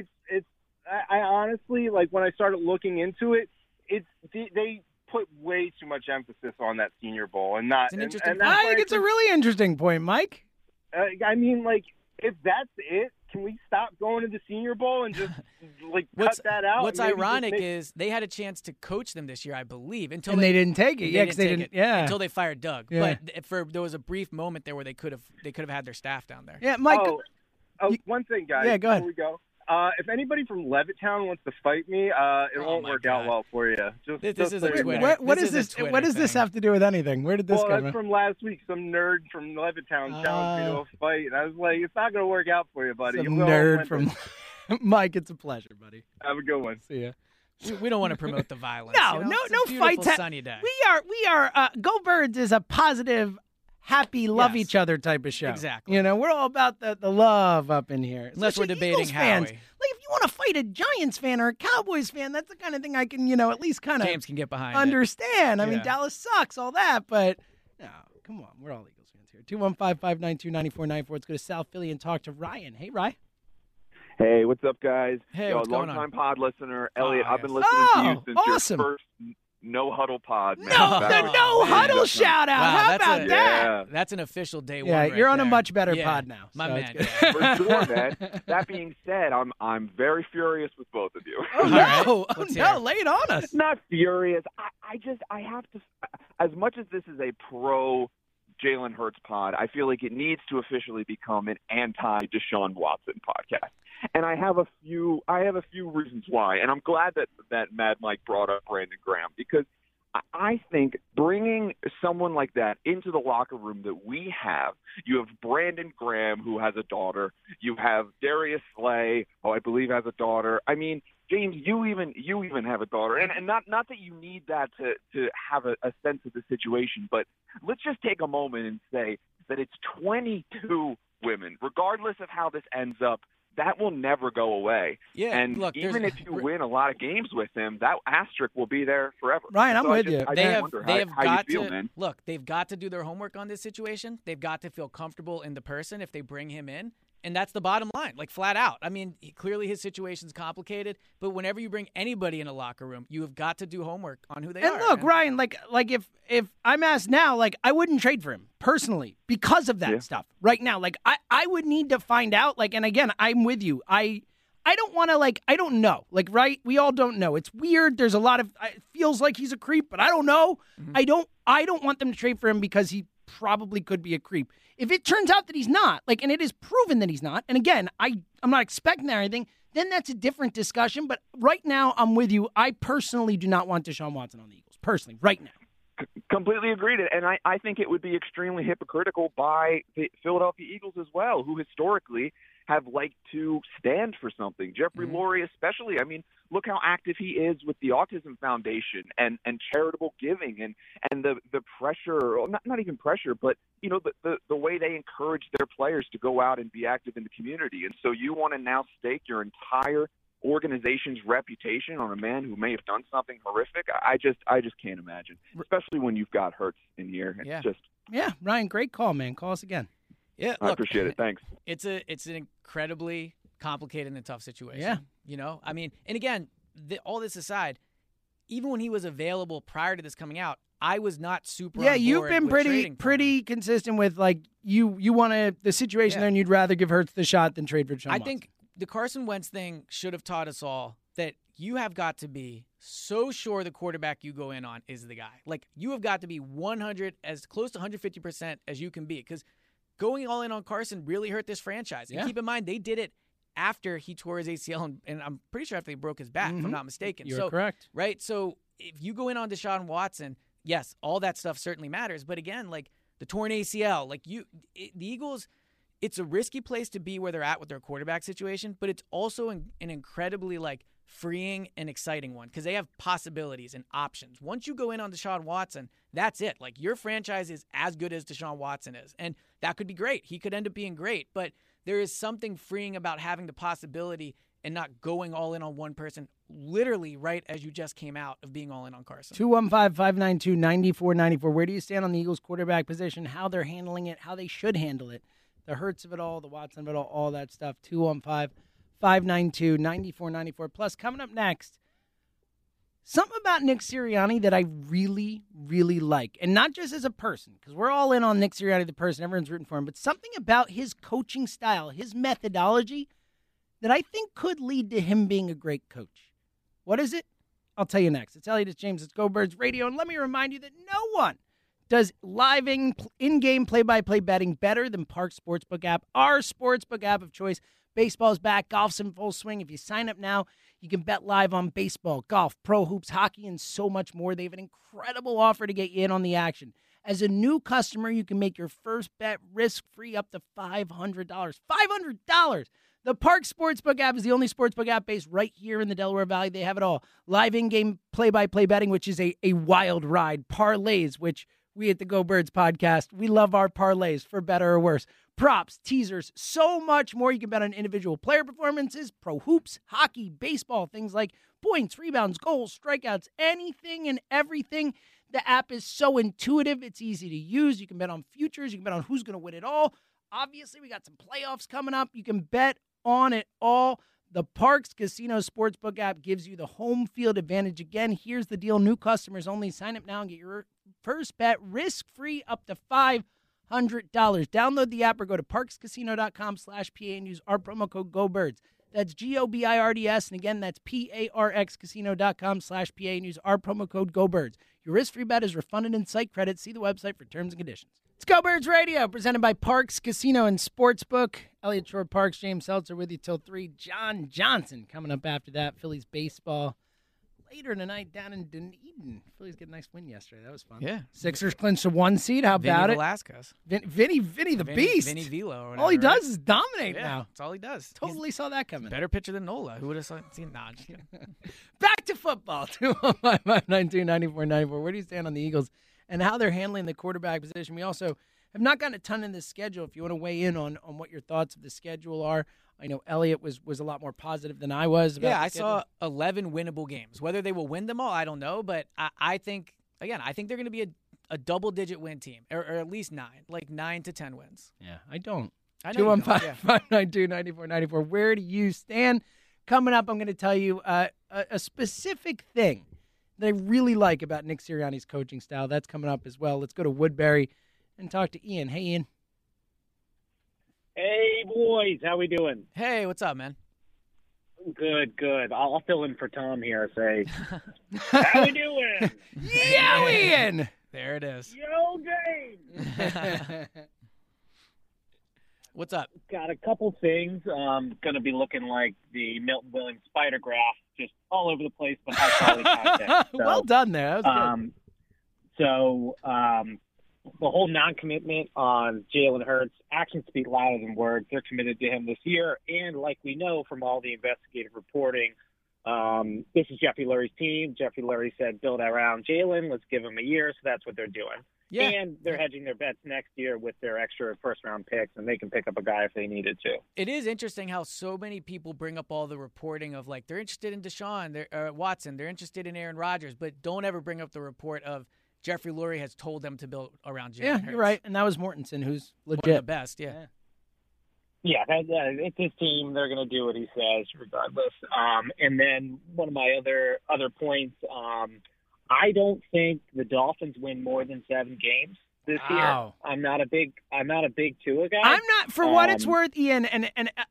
Speaker 9: I honestly, like, when I started looking into it, they put way too much emphasis on that Senior Bowl and not.
Speaker 5: I
Speaker 4: think it's a really interesting point, Mike.
Speaker 9: I mean, like, if that's it, can we stop going to the Senior Bowl and just cut that out?
Speaker 5: What's ironic is they had a chance to coach them this year, I believe, until
Speaker 4: they didn't take it. Yeah, because they didn't. Yeah,
Speaker 5: until they fired Doug.
Speaker 4: Yeah.
Speaker 5: But there was a brief moment there where they could have had their staff down there.
Speaker 4: Yeah, Mike.
Speaker 9: One thing, guys.
Speaker 4: Yeah, go ahead.
Speaker 9: Before we go. If anybody from Levittown wants to fight me, it won't work out well for you.
Speaker 5: This is a Twitter.
Speaker 4: What is this? What does this have to do with anything? Where did this come
Speaker 9: from? From last week. Some nerd from Levittown challenged me to a fight, and I was like, "It's not going to work out for you, buddy."
Speaker 4: Some nerd from Mike. It's a pleasure, buddy.
Speaker 9: Have a good one.
Speaker 4: See ya.
Speaker 5: We don't want to promote the violence.
Speaker 4: No fights.
Speaker 5: Sunny day.
Speaker 4: We are. Go Birds is a positive, happy, love each other type of show.
Speaker 5: Exactly.
Speaker 4: You know, we're all about the love up in here.
Speaker 5: Unless we're debating
Speaker 4: Eagles fans.
Speaker 5: Howie.
Speaker 4: Like, if you want to fight a Giants fan or a Cowboys fan, that's the kind of thing I can, at least kind of
Speaker 5: James can get behind
Speaker 4: understand.
Speaker 5: I
Speaker 4: mean, Dallas sucks, all that, but no, come on. We're all Eagles fans here. 215-592-9494. Let's go to South Philly and talk to Ryan. Hey, Ryan.
Speaker 10: Hey, what's up, guys?
Speaker 5: Hey, what's going on?
Speaker 10: Long-time pod listener. Elliot, I've been listening to you since
Speaker 4: awesome.
Speaker 10: your first No Huddle pod. Man.
Speaker 4: The No Huddle shout-out.
Speaker 5: Wow,
Speaker 4: How about that?
Speaker 10: Yeah.
Speaker 5: That's an official day one.
Speaker 4: Yeah,
Speaker 5: right
Speaker 4: you're on
Speaker 5: there.
Speaker 4: a much better pod now.
Speaker 5: My
Speaker 4: so
Speaker 5: man.
Speaker 10: For sure, man. That being said, I'm very furious with both of you.
Speaker 4: Oh, no.
Speaker 5: right.
Speaker 4: Oh,
Speaker 5: Let's
Speaker 4: no.
Speaker 5: hear it.
Speaker 4: Lay it on us.
Speaker 10: Not furious. I have to, as much as this is a pro Jalen Hurts pod, I feel like it needs to officially become an anti-Deshaun Watson podcast. And I have a few reasons why. And I'm glad that Mad Mike brought up Brandon Graham, because I think bringing someone like that into the locker room that we have, you have Brandon Graham, who has a daughter. You have Darius Slay, who I believe has a daughter. I mean, James, you even have a daughter. And not that you need that to have a sense of the situation, but let's just take a moment and say that it's 22 women, regardless of how this ends up. That will never go away.
Speaker 5: Yeah,
Speaker 10: and
Speaker 5: look,
Speaker 10: even if you win a lot of games with him, that asterisk will be there forever.
Speaker 4: Ryan, I'm with you.
Speaker 5: They have got
Speaker 10: you feel,
Speaker 5: to
Speaker 10: man.
Speaker 5: look. They've got to do their homework on this situation. They've got to feel comfortable in the person if they bring him in, and that's the bottom line, like flat out. I mean, clearly his situation's complicated, but whenever you bring anybody in a locker room, you have got to do homework on who they are.
Speaker 4: And look, Ryan, like if I'm asked now, like I wouldn't trade for him personally because of that stuff right now. Like I would need to find out. Like, and again, I'm with you. I don't want to I don't know. Like, right? We all don't know. It's weird. There's a lot of it feels like he's a creep, but I don't know. Mm-hmm. I don't want them to trade for him because he probably could be a creep. If it turns out that he's not, and it is proven that he's not, and again, I'm not expecting that or anything, then that's a different discussion. But right now, I'm with you. I personally do not want Deshaun Watson on the Eagles. Personally, right now.
Speaker 10: Completely agreed. And I think it would be extremely hypocritical by the Philadelphia Eagles as well, who historically have liked to stand for something. Jeffrey Lurie especially. I mean, look how active he is with the Autism Foundation and charitable giving and the pressure, or not even pressure, but, the way they encourage their players to go out and be active in the community. And so you want to now stake your entire organization's reputation on a man who may have done something horrific. I just can't imagine, especially when you've got Hurts in here. It's
Speaker 4: Ryan, great call, man. Call us again.
Speaker 5: Yeah,
Speaker 10: I appreciate it. Thanks.
Speaker 5: It's an incredibly complicated and tough situation. Yeah, I mean, and again, all this aside, even when he was available prior to this coming out, I was not super.
Speaker 4: Yeah,
Speaker 5: on
Speaker 4: you've
Speaker 5: board
Speaker 4: been pretty consistent with you want the situation there, and you'd rather give Hurts the shot than trade for Deshaun Watson.
Speaker 5: I think the Carson Wentz thing should have taught us all that you have got to be so sure the quarterback you go in on is the guy. Like, you have got to be 100, as close to 150% as you can be, because going all in on Carson really hurt this franchise. And keep in mind, they did it after he tore his ACL, and I'm pretty sure after he broke his back, if I'm not mistaken.
Speaker 4: You're correct.
Speaker 5: Right? So if you go in on Deshaun Watson, yes, all that stuff certainly matters. But again, the torn ACL, the Eagles, it's a risky place to be where they're at with their quarterback situation, but it's also an incredibly, freeing and exciting one because they have possibilities and options. Once you go in on Deshaun Watson, that's it. Your franchise is as good as Deshaun Watson is, and that could be great. He could end up being great, but there is something freeing about having the possibility and not going all in on one person, literally right as you just came out of being all in on Carson.
Speaker 4: 215-592-9494. Where do you stand on the Eagles quarterback position, how they're handling it, how they should handle it, the Hurts of it all, the Watson of it all that stuff. 215-592-9494. Plus, coming up next, something about Nick Sirianni that I really, really like. And not just as a person, because we're all in on Nick Sirianni, the person. Everyone's rooting for him. But something about his coaching style, his methodology, that I think could lead to him being a great coach. What is it? I'll tell you next. It's Elliot, it's James, it's Go Birds Radio. And let me remind you that no one does live in-game play-by-play betting better than Park Sportsbook app, our sportsbook app of choice. Baseball's back, golf's in full swing. If you sign up now, you can bet live on baseball, golf, pro hoops, hockey, and so much more. They have an incredible offer to get you in on the action. As a new customer, you can make your first bet risk-free up to $500. $500! The Park Sportsbook app is the only sportsbook app based right here in the Delaware Valley. They have it all. Live in-game play-by-play betting, which is a wild ride. Parlays, which we at the Go Birds podcast, we love our parlays for better or worse. props, teasers, so much more. You can bet on individual player performances, pro hoops, hockey, baseball, things like points, rebounds, goals, strikeouts, anything and everything. The app is so intuitive. It's easy to use. You can bet on futures. You can bet on who's going to win it all. Obviously, we got some playoffs coming up. You can bet on it all. The Parx Casino Sportsbook app gives you the home field advantage. Again, here's the deal. New customers only. Sign up now and get your first bet risk-free up to $500. Download the app or go to parxcasino.com/PA and use our promo code GOBIRDS. That's GOBIRDS. And again, that's PARXcasino.com/PA and use our promo code GOBIRDS. Your risk-free bet is refunded in site credits. See the website for terms and conditions. It's Go Birds Radio, presented by Parx Casino and Sportsbook. Elliot Shore-Parks, James Seltzer with you till 3. John Johnson coming up after that. Phillies baseball later tonight down in Dunedin. Phillies get a nice win yesterday. That was fun.
Speaker 5: Yeah.
Speaker 4: Sixers clinched a 1 seed. How about it?
Speaker 5: Velasquez.
Speaker 4: Vinny the Beast.
Speaker 5: Vinny Velo.
Speaker 4: All he does is dominate
Speaker 5: yeah,
Speaker 4: now.
Speaker 5: That's all he does.
Speaker 4: Totally saw that coming.
Speaker 5: Better pitcher than Nola. Who would have seen? Nah, I'm just kidding.
Speaker 4: Back to football. 215-592-9494. Where do you stand on the Eagles and how they're handling the quarterback position? We also have not gotten a ton in this schedule. If you want to weigh in on what your thoughts of the schedule are. I know Elliot was a lot more positive than I was. About
Speaker 5: I saw 11 winnable games. Whether they will win them all, I don't know. But I think they're going to be a double-digit win team, or at least 9, like 9 to 10 wins.
Speaker 4: Yeah, I don't.
Speaker 5: I know
Speaker 4: 215-592-9494. Where do you stand? Coming up, I'm going to tell you a specific thing that I really like about Nick Sirianni's coaching style. That's coming up as well. Let's go to Woodbury and talk to Ian. Hey, Ian.
Speaker 7: Hey, boys. How we doing?
Speaker 5: Hey, what's up, man?
Speaker 7: Good. I'll fill in for Tom here. Say, how we doing?
Speaker 4: Yo, Ian.
Speaker 5: There it is.
Speaker 7: Yo, James.
Speaker 5: What's up?
Speaker 7: Got a couple things. Going to be looking like the Milton Williams spider graph, just all over the place, but high quality content. So,
Speaker 4: well done there. That was
Speaker 7: good. The whole non-commitment on Jalen Hurts, actions speak louder than words. They're committed to him this year, and like we know from all the investigative reporting, this is Jeffrey Lurie's team. Jeffrey Lurie said, build around Jalen. Let's give him a year, so that's what they're doing.
Speaker 5: Yeah.
Speaker 7: And they're hedging their bets next year with their extra first-round picks, and they can pick up a guy if they needed to.
Speaker 5: It is interesting how so many people bring up all the reporting of, like, they're interested in Deshaun Watson, they're interested in Aaron Rodgers, but don't ever bring up the report of Jeffrey Lurie has told them to build around Jalen Hurts.
Speaker 4: You're right, and that was Mortensen, who's legit.
Speaker 5: One of the best, yeah.
Speaker 7: Yeah, it's his team. They're going to do what he says regardless. And then one of my other points, I don't think the Dolphins win more than 7 games this year. I'm not a big Tua guy.
Speaker 4: I'm not, for what it's worth, Ian, and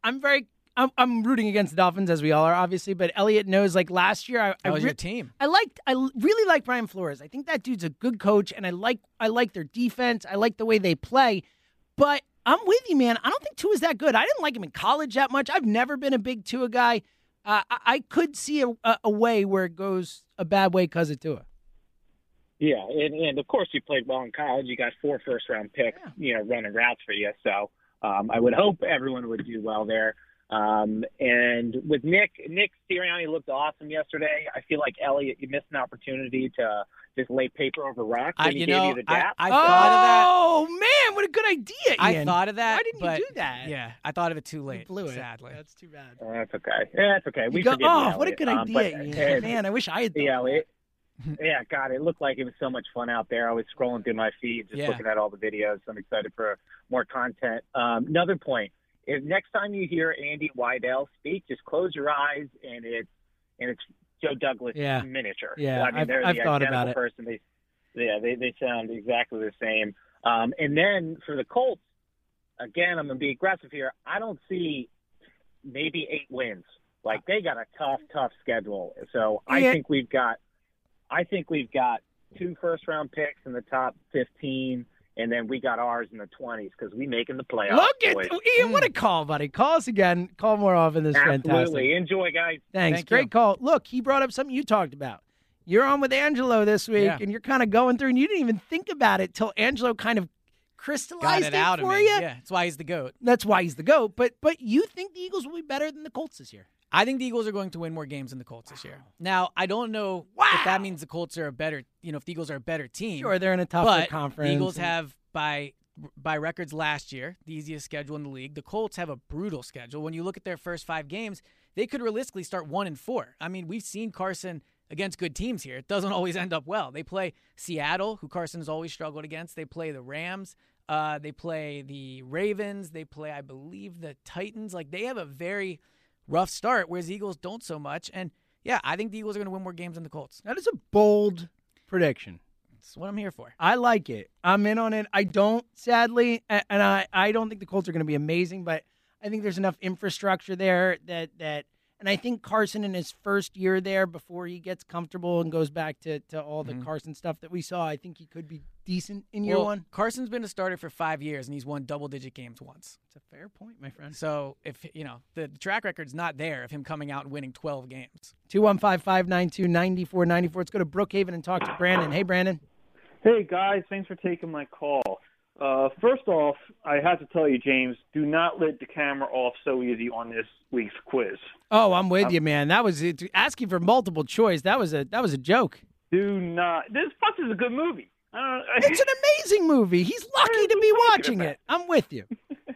Speaker 4: I'm rooting against the Dolphins, as we all are, obviously. But Elliot knows, like last year,
Speaker 5: that was your team.
Speaker 4: I really like Brian Flores. I think that dude's a good coach, and I like their defense. I like the way they play. But I'm with you, man. I don't think Tua's that good. I didn't like him in college that much. I've never been a big Tua guy. I could see a way where it goes a bad way because of Tua.
Speaker 7: Yeah, and of course you played well in college. You got 4 first-round picks, running routes for you. So I would hope everyone would do well there. And with Nick Sirianni looked awesome yesterday. I feel like, Elliot, you missed an opportunity to just lay paper over rock when he gave you the dap.
Speaker 5: I thought of that.
Speaker 4: Oh, man, what a good idea, Ian.
Speaker 5: I thought of that.
Speaker 4: Why didn't you do that?
Speaker 5: Yeah, I thought of it too late,
Speaker 4: you blew it.
Speaker 5: sadly.
Speaker 4: That's too bad.
Speaker 7: That's okay. That's okay. We forgive you,
Speaker 4: what a good idea, Ian. Man, I wish I had done that.
Speaker 7: Yeah, God, it looked like it was so much fun out there. I was scrolling through my feed, just looking at all the videos. I'm excited for more content. Another point. If next time you hear Andy Weidel speak, just close your eyes and it's Joe Douglas miniature.
Speaker 4: Yeah,
Speaker 7: I mean, they're
Speaker 4: I've
Speaker 7: the
Speaker 4: thought
Speaker 7: identical
Speaker 4: about it.
Speaker 7: person. They sound exactly the same. And then for the Colts, again, I'm gonna be aggressive here. I don't see maybe 8 wins. Like, they got a tough schedule. So I think we've got 2 first-round picks in the top 15. And then we got ours in the 20s because we making the playoffs.
Speaker 4: Look at Ian, what a call, buddy. Call us again. Call more often. This is fantastic.
Speaker 7: Absolutely. Enjoy, guys.
Speaker 4: Thanks. Great call. Look, he brought up something you talked about. You're on with Angelo this week, and you're kind of going through, and you didn't even think about it till Angelo kind of crystallized it
Speaker 5: out
Speaker 4: for
Speaker 5: of
Speaker 4: you.
Speaker 5: Yeah, that's why he's the GOAT.
Speaker 4: That's why he's the GOAT. But you think the Eagles will be better than the Colts this year?
Speaker 5: I think the Eagles are going to win more games than the Colts this year. Now, I don't know if that means the Colts are a better, if the Eagles are a better team.
Speaker 4: Sure, they're in a tougher conference.
Speaker 5: The Eagles have, by by records last year, the easiest schedule in the league. The Colts have a brutal schedule. When you look at their first 5 games, they could realistically start 1-4. I mean, we've seen Carson against good teams here. It doesn't always end up well. They play Seattle, who Carson's always struggled against. They play the Rams. They play the Ravens. They play, I believe, the Titans. Like, they have a very rough start, whereas the Eagles don't so much. And, yeah, I think the Eagles are going to win more games than the Colts.
Speaker 4: That is a bold prediction.
Speaker 5: That's what I'm here for.
Speaker 4: I like it. I'm in on it. I don't, sadly, and I don't think the Colts are going to be amazing, but I think there's enough infrastructure there that and I think Carson in his first year there, before he gets comfortable and goes back to all the Carson stuff that we saw, I think he could be decent in year one.
Speaker 5: Carson's been a starter for 5 years, and he's won double-digit games once.
Speaker 4: It's a fair point, my friend.
Speaker 5: So, if the track record's not there of him coming out and winning 12 games.
Speaker 4: 215-592-9494. Let's go to Brookhaven and talk to Brandon. Hey, Brandon.
Speaker 11: Hey, guys. Thanks for taking my call. First off, I have to tell you, James, do not let the camera off so easy on this week's quiz.
Speaker 4: Oh, I'm with you, man. That was it. Asking for multiple choice. That was a joke.
Speaker 11: Do not. This Puss is a good movie.
Speaker 4: It's an amazing movie. He's lucky to be watching it. I'm with you.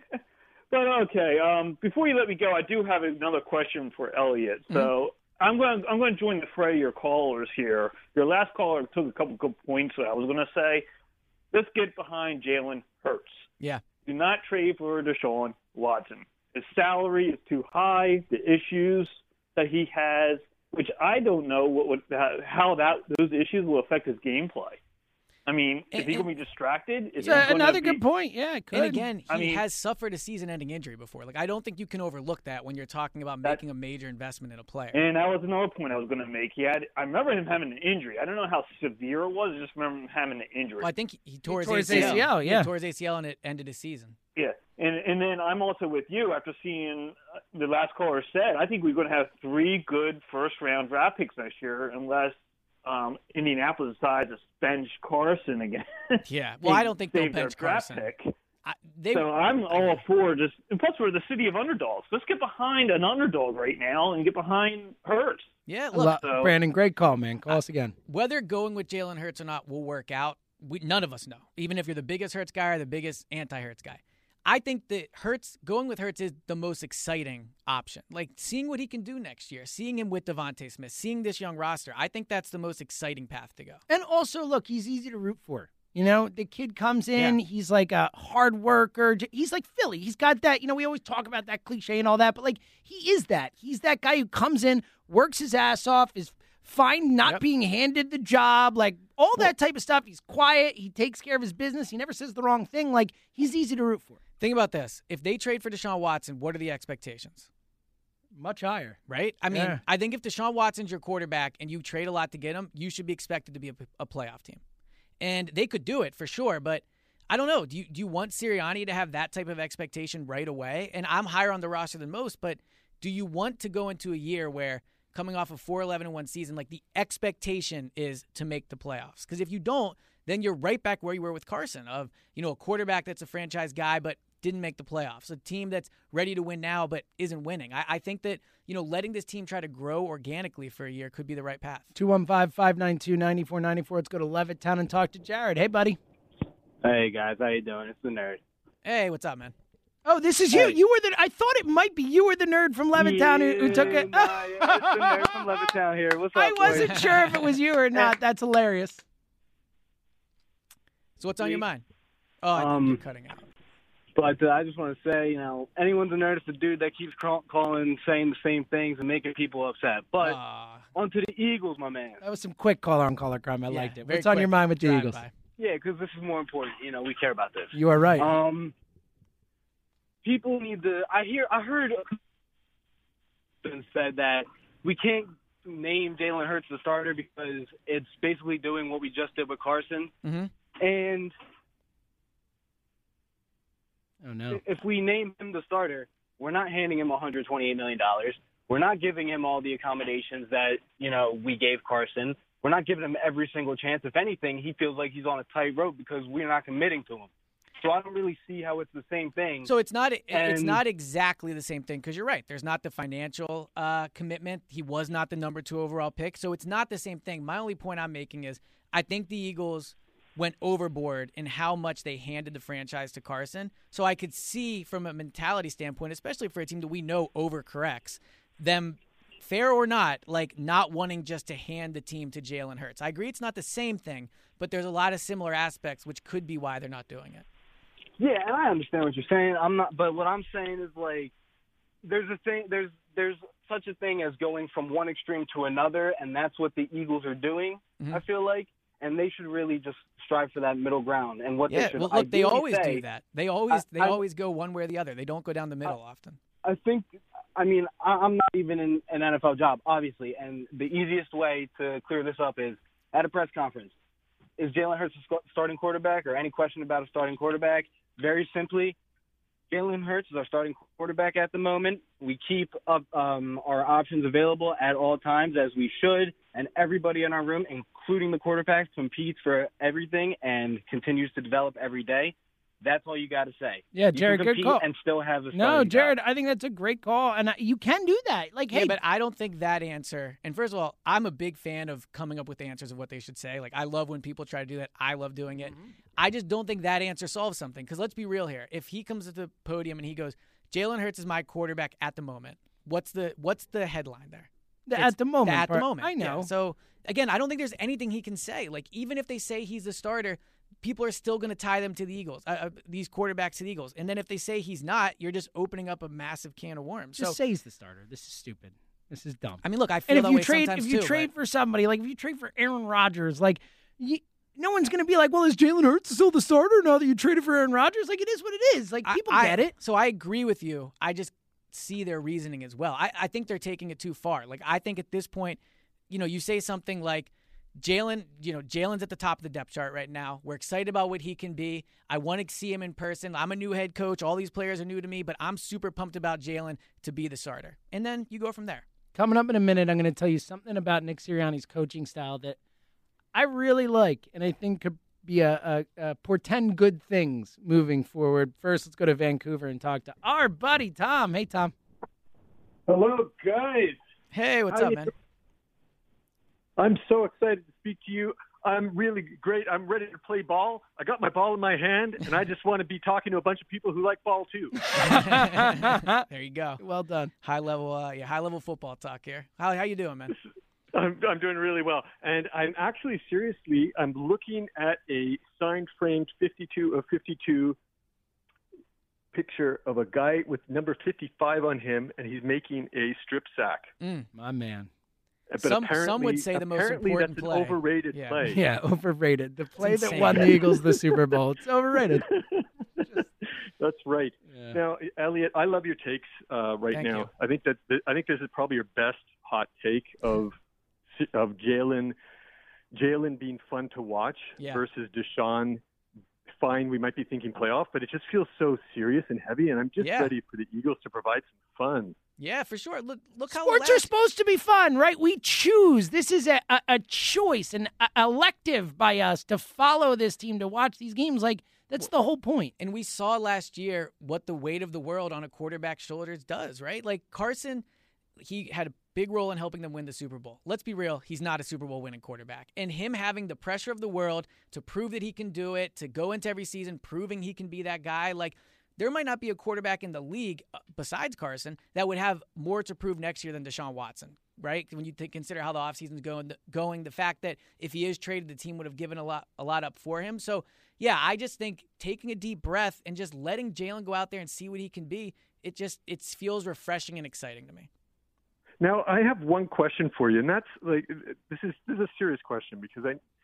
Speaker 11: But okay, before you let me go, I do have another question for Elliot. So I'm going to join the fray of your callers here. Your last caller took a couple good points that I was going to say. Let's get behind Jalen Hurts.
Speaker 5: Yeah.
Speaker 11: Do not trade for Deshaun Watson. His salary is too high. The issues that he has, which I don't know how those issues will affect his gameplay. I mean, is he going to be distracted?
Speaker 4: Another good point. Yeah, it could.
Speaker 5: And again, he has suffered a season-ending injury before. Like, I don't think you can overlook that when you're talking about making a major investment in a player.
Speaker 11: And that was another point I was going to make. I remember him having an injury. I don't know how severe it was. I just remember him having an injury.
Speaker 5: Well, I think he tore his ACL. Yeah, he tore his ACL and it ended his season.
Speaker 11: Yeah, and then I'm also with you after seeing the last caller said. I think we're going to have 3 good first-round draft picks next year, unless Indianapolis decides to bench Carson again.
Speaker 5: Yeah, well, I don't think they'll bench Carson.
Speaker 11: So I'm all for just – plus we're the city of underdogs. Let's get behind an underdog right now and get behind Hurts.
Speaker 5: Yeah, look.
Speaker 4: Brandon, great call, man. Call us again.
Speaker 5: Whether going with Jalen Hurts or not will work out, none of us know, even if you're the biggest Hurts guy or the biggest anti-Hurts guy. I think that going with Hurts is the most exciting option. Like, seeing what he can do next year, seeing him with Devontae Smith, seeing this young roster, I think that's the most exciting path to go.
Speaker 4: And also, look, he's easy to root for. You know, the kid comes in, he's like a hard worker. He's like Philly. He's got that, we always talk about that cliche and all that, but like, he is that. He's that guy who comes in, works his ass off, is fine not being handed the job, like all that type of stuff. He's quiet. He takes care of his business. He never says the wrong thing. Like, he's easy to root for.
Speaker 5: Think about this. If they trade for Deshaun Watson, what are the expectations?
Speaker 4: Much higher.
Speaker 5: Right? I mean, I think if Deshaun Watson's your quarterback and you trade a lot to get him, you should be expected to be a playoff team. And they could do it for sure, but I don't know. Do you want Sirianni to have that type of expectation right away? And I'm higher on the roster than most, but do you want to go into a year where coming off a 4-11-1 season, like the expectation is to make the playoffs? Because if you don't, then you're right back where you were with Carson of, a quarterback that's a franchise guy but didn't make the playoffs, a team that's ready to win now but isn't winning. I think that, letting this team try to grow organically for a year could be the right path.
Speaker 4: 215-592-9494. Let's go to Levittown and talk to Jared. Hey, buddy.
Speaker 12: Hey, guys. How you doing? It's the nerd.
Speaker 5: Hey, what's up, man?
Speaker 4: Oh, this is you. You were I thought it might be you were the nerd from Levittown who took it.
Speaker 12: It's the nerd from Levittown here. What's up,
Speaker 4: I wasn't sure if it was you or not. That's hilarious.
Speaker 5: So what's on your mind? Oh, I think you're cutting out.
Speaker 12: But I just want to say, anyone's a nerd. It's a dude that keeps calling, saying the same things and making people upset. But on to the Eagles, my man.
Speaker 4: That was some quick caller-on-caller crime. I liked it. What's on your mind with the Eagles?
Speaker 12: Yeah, because this is more important. We care about this.
Speaker 4: You are right.
Speaker 12: People need to – I heard said that we can't name Jalen Hurts the starter because it's basically doing what we just did with Carson.
Speaker 5: Mm-hmm.
Speaker 12: And –
Speaker 4: oh, no.
Speaker 12: If we name him the starter, we're not handing him $128 million. We're not giving him all the accommodations that, we gave Carson. We're not giving him every single chance. If anything, he feels like he's on a tightrope because we're not committing to him. So I don't really see how it's the same thing.
Speaker 5: So it's not exactly the same thing because you're right. There's not the financial commitment. He was not the number 2 overall pick. So it's not the same thing. My only point I'm making is I think the Eagles went overboard in how much they handed the franchise to Carson. So I could see from a mentality standpoint, especially for a team that we know overcorrects, them, fair or not, like not wanting just to hand the team to Jalen Hurts. I agree it's not the same thing, but there's a lot of similar aspects, which could be why they're not doing it.
Speaker 12: Yeah, and I understand what you're saying. But what I'm saying is, like, there's such a thing as going from one extreme to another, and that's what the Eagles are doing, I feel like. And they should really just strive for that middle ground. And what they should
Speaker 5: look, they always do that. They always go one way or the other. They don't go down the middle often.
Speaker 12: I'm not even in an NFL job, obviously, and the easiest way to clear this up is at a press conference. Is Jalen Hurts a starting quarterback, or any question about a starting quarterback? Very simply, Jalen Hurts is our starting quarterback at the moment. We keep up our options available at all times, as we should, and everybody in our room, including the quarterback, competes for everything and continues to develop every day. That's all you got to say.
Speaker 4: Yeah, Jared, good call.
Speaker 12: And still have a
Speaker 4: No, Jared, I think that's a great call, and you can do that. Like, hey,
Speaker 5: but I don't think that answer. And first of all, I'm a big fan of coming up with answers of what they should say. Like, I love when people try to do that. I love doing it. I just don't think that answer solves something. Because let's be real here. If he comes to the podium and he goes, "Jalen Hurts is my quarterback at the moment," what's the headline there?
Speaker 4: At the moment.
Speaker 5: At the moment.
Speaker 4: I know.
Speaker 5: Yeah. So again, I don't think there's anything he can say. Like, even if they say he's the starter, people are still going to tie them to the Eagles, these quarterbacks to the Eagles. And then if they say he's not, you're just opening up a massive can of worms.
Speaker 4: Just say he's the starter. This is stupid. This is dumb.
Speaker 5: I mean, look, I feel that way sometimes
Speaker 4: too. If you trade for somebody, like if you trade for Aaron Rodgers, like no one's going to be like, well, is Jalen Hurts still the starter now that you traded for Aaron Rodgers? Like, it is what it is. Like, people get it.
Speaker 5: So I agree with you. I just see their reasoning as well. I think they're taking it too far. Like, I think at this point, you say something like, Jalen's at the top of the depth chart right now. We're excited about what he can be. I want to see him in person. I'm a new head coach. All these players are new to me, but I'm super pumped about Jalen to be the starter. And then you go from there.
Speaker 4: Coming up in a minute, I'm going to tell you something about Nick Sirianni's coaching style that I really like and I think could be a portend good things moving forward. First, let's go to Vancouver and talk to our buddy Tom. Hey, Tom.
Speaker 13: Hello, guys.
Speaker 5: Hey, what's up, man?
Speaker 13: I'm so excited to speak to you. I'm really great. I'm ready to play ball. I got my ball in my hand, and I just want to be talking to a bunch of people who like ball too.
Speaker 5: There you go.
Speaker 4: Well done.
Speaker 5: High level football talk here. How you doing, man?
Speaker 13: I'm doing really well, and I'm actually I'm looking at a signed framed 52 of 52 picture of a guy with number 55 on him, and he's making a strip sack.
Speaker 4: My man.
Speaker 13: But
Speaker 5: some would say the most important
Speaker 13: that's
Speaker 5: play.
Speaker 13: An overrated play.
Speaker 4: Yeah, overrated. The play that won the Eagles the Super Bowl. It's overrated.
Speaker 13: That's right.
Speaker 4: Yeah.
Speaker 13: Now, Elliot, I love your takes Thank now.
Speaker 5: You.
Speaker 13: I think this is probably your best hot take of Jalen being fun to watch versus Deshaun. Fine, we might be thinking playoff, but it just feels so serious and heavy, and I'm just ready for the Eagles to provide some fun.
Speaker 5: Yeah, for sure. Look how
Speaker 4: sports are supposed to be fun, right? We choose. This is a choice, an elective by us to follow this team, to watch these games. Like, that's the whole point.
Speaker 5: And we saw last year what the weight of the world on a quarterback's shoulders does, right? Like, Carson, he had a big role in helping them win the Super Bowl. Let's be real, he's not a Super Bowl winning quarterback. And him having the pressure of the world to prove that he can do it, to go into every season proving he can be that guy, like, there might not be a quarterback in the league besides Carson that would have more to prove next year than Deshaun Watson, right? When you consider how the offseason's going, the fact that if he is traded, the team would have given a lot up for him. So, yeah, I just think taking a deep breath and just letting Jalen go out there and see what he can be, it feels refreshing and exciting to me.
Speaker 13: Now, I have one question for you, and that's like this is a serious question because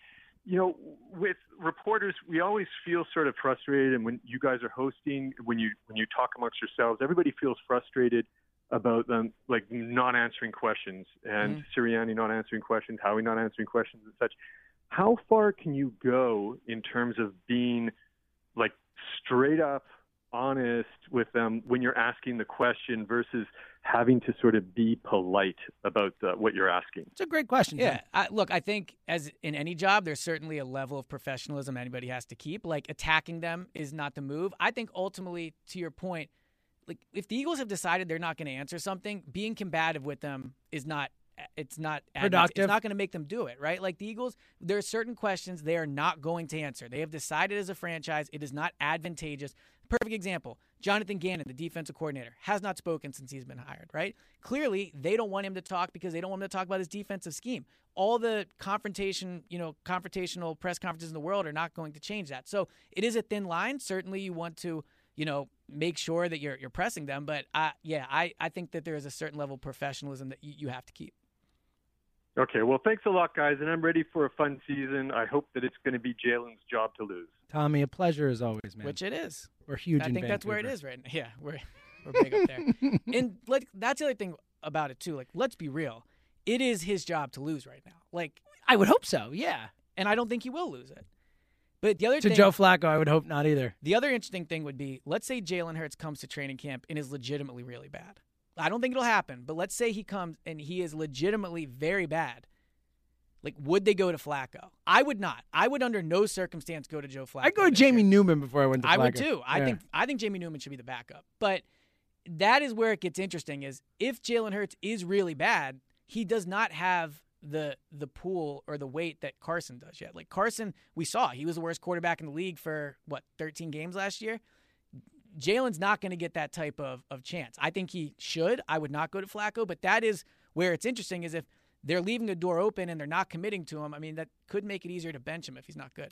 Speaker 13: with reporters, we always feel sort of frustrated, and when you guys are hosting, when you talk amongst yourselves, everybody feels frustrated about them like not answering questions and Sirianni not answering questions, Howie not answering questions and such. How far can you go in terms of being like straight up honest with them when you're asking the question versus having to sort of be polite about what you're asking?
Speaker 4: It's a great question.
Speaker 5: Yeah. I think as in any job, there's certainly a level of professionalism anybody has to keep. Like, attacking them is not the move. I think ultimately, to your point, like if the Eagles have decided they're not going to answer something, being combative with them is not it's not
Speaker 4: productive.
Speaker 5: It's not going to make them do it, right? Like the Eagles, there are certain questions they are not going to answer. They have decided as a franchise it is not advantageous. Perfect example, Jonathan Gannon, the defensive coordinator, has not spoken since he's been hired, right? Clearly, they don't want him to talk because they don't want him to talk about his defensive scheme. All the confrontational press conferences in the world are not going to change that. So it is a thin line. Certainly you want to, make sure that you're pressing them. But I think that there is a certain level of professionalism that you have to keep.
Speaker 13: Okay, well, thanks a lot, guys, and I'm ready for a fun season. I hope that it's going to be Jalen's job to lose.
Speaker 4: Tommy, a pleasure as always, man.
Speaker 5: Which it is.
Speaker 4: We're huge
Speaker 5: I
Speaker 4: in
Speaker 5: think
Speaker 4: Vancouver.
Speaker 5: that's where it is right now. Yeah, we're big up there. And that's the other thing about it, too. Like, let's be real. It is his job to lose right now. Like,
Speaker 4: I would hope so, yeah.
Speaker 5: And I don't think he will lose it. But the other
Speaker 4: thing, Joe Flacco, I would hope not either.
Speaker 5: The other interesting thing would be, let's say Jalen Hurts comes to training camp and is legitimately really bad. I don't think it'll happen, but let's say he comes and he is legitimately very bad. Like, would they go to Flacco? I would not. I would under no circumstance go to Joe Flacco.
Speaker 4: I'd go to Jamie Newman before I went to Flacco.
Speaker 5: I would too. I think Jamie Newman should be the backup. But that is where it gets interesting is if Jalen Hurts is really bad, he does not have the pool or the weight that Carson does yet. Like Carson, we saw, he was the worst quarterback in the league for, 13 games last year? Jalen's not going to get that type of chance. I think he should. I would not go to Flacco, but that is where it's interesting is if they're leaving the door open and they're not committing to him, I mean, that could make it easier to bench him if he's not good.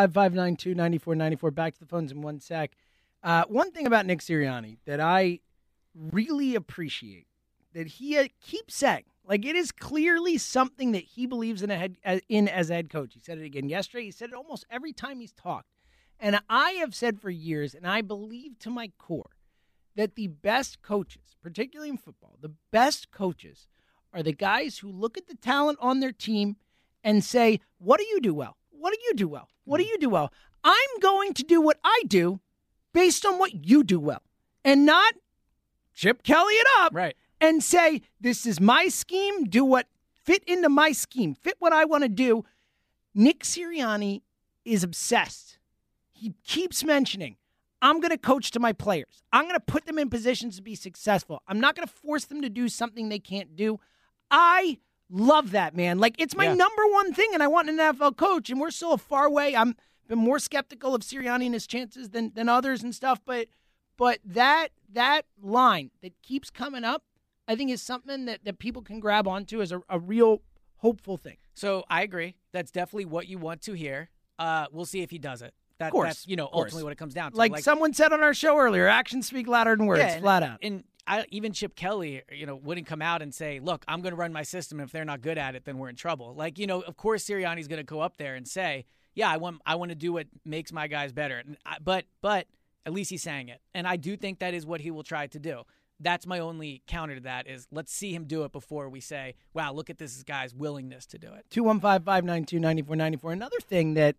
Speaker 4: 215-592-9494. Back to the phones in 1 sec. One thing about Nick Sirianni that I really appreciate that he keeps saying, like it is clearly something that he believes in as a head coach. He said it again yesterday. He said it almost every time he's talked. And I have said for years, and I believe to my core, that the best coaches, particularly in football, the best coaches are the guys who look at the talent on their team and say, what do you do well? What do you do well? What do you do well? I'm going to do what I do based on what you do well. And not Chip Kelly it up and say, this is my scheme, do what fit into my scheme, fit what I want to do. Nick Sirianni is obsessed. He keeps mentioning, I'm going to coach to my players. I'm going to put them in positions to be successful. I'm not going to force them to do something they can't do. I love that, man. Like, it's my number one thing, and I want an NFL coach, and we're still a far way. I've been more skeptical of Sirianni and his chances than others and stuff, but that line that keeps coming up, I think is something that people can grab onto as a real hopeful thing.
Speaker 5: So I agree. That's definitely what you want to hear. We'll see if he does it. That's ultimately what it comes down to.
Speaker 4: Like someone said on our show earlier, actions speak louder than words, flat out.
Speaker 5: And even Chip Kelly, wouldn't come out and say, look, I'm going to run my system. If they're not good at it, then we're in trouble. Like, of course Sirianni's going to go up there and say, yeah, I want to do what makes my guys better. But at least he's saying it. And I do think that is what he will try to do. That's my only counter to that is let's see him do it before we say, wow, look at this guy's willingness to do it.
Speaker 4: 215-592-9494. Another thing that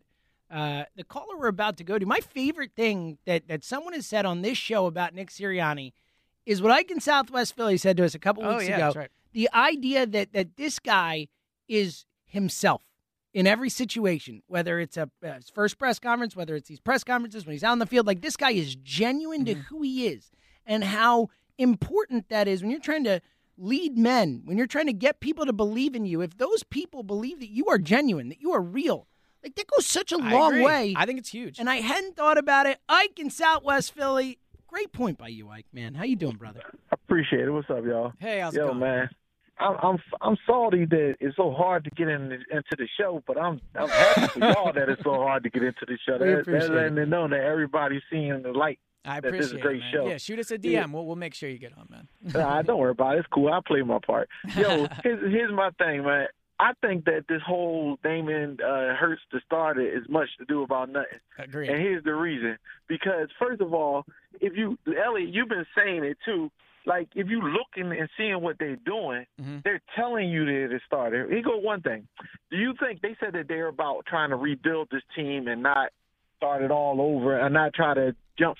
Speaker 4: the caller we're about to go to, my favorite thing that someone has said on this show about Nick Sirianni is what Ike in Southwest Philly said to us a couple weeks ago.
Speaker 5: That's right.
Speaker 4: The idea that this guy is himself in every situation, whether it's his first press conference, whether it's these press conferences, when he's out on the field, like this guy is genuine to who he is and how important that is when you're trying to lead men, when you're trying to get people to believe in you. If those people believe that you are genuine, that you are real, like that goes such a long way.
Speaker 5: I think it's huge.
Speaker 4: And I hadn't thought about it. Ike in Southwest Philly. Great point by you, Ike, man. How you doing, brother?
Speaker 14: I appreciate it. What's up, y'all?
Speaker 5: Hey, how's it going?
Speaker 14: Man. I'm salty that it's so hard to get into the show, but I'm happy for y'all that it's so hard to get into the show. That's letting them know that everybody's seeing the light.
Speaker 5: I appreciate
Speaker 14: this is a great
Speaker 5: it, man.
Speaker 14: show.
Speaker 5: Yeah, shoot us a DM. Yeah. We'll make sure you get on, man.
Speaker 14: Don't worry about it. It's cool. I'll play my part. Yo, here's my thing, man. I think that this whole Damon Hurts to start it is much to do about nothing.
Speaker 5: Agreed.
Speaker 14: And here's the reason. Because, first of all, Elliot, you've been saying it too. Like, if you looking and seeing what they're doing, they're telling you they're the starter. Here go one thing. Do you think they said that they're about trying to rebuild this team and not start it all over and not try to jump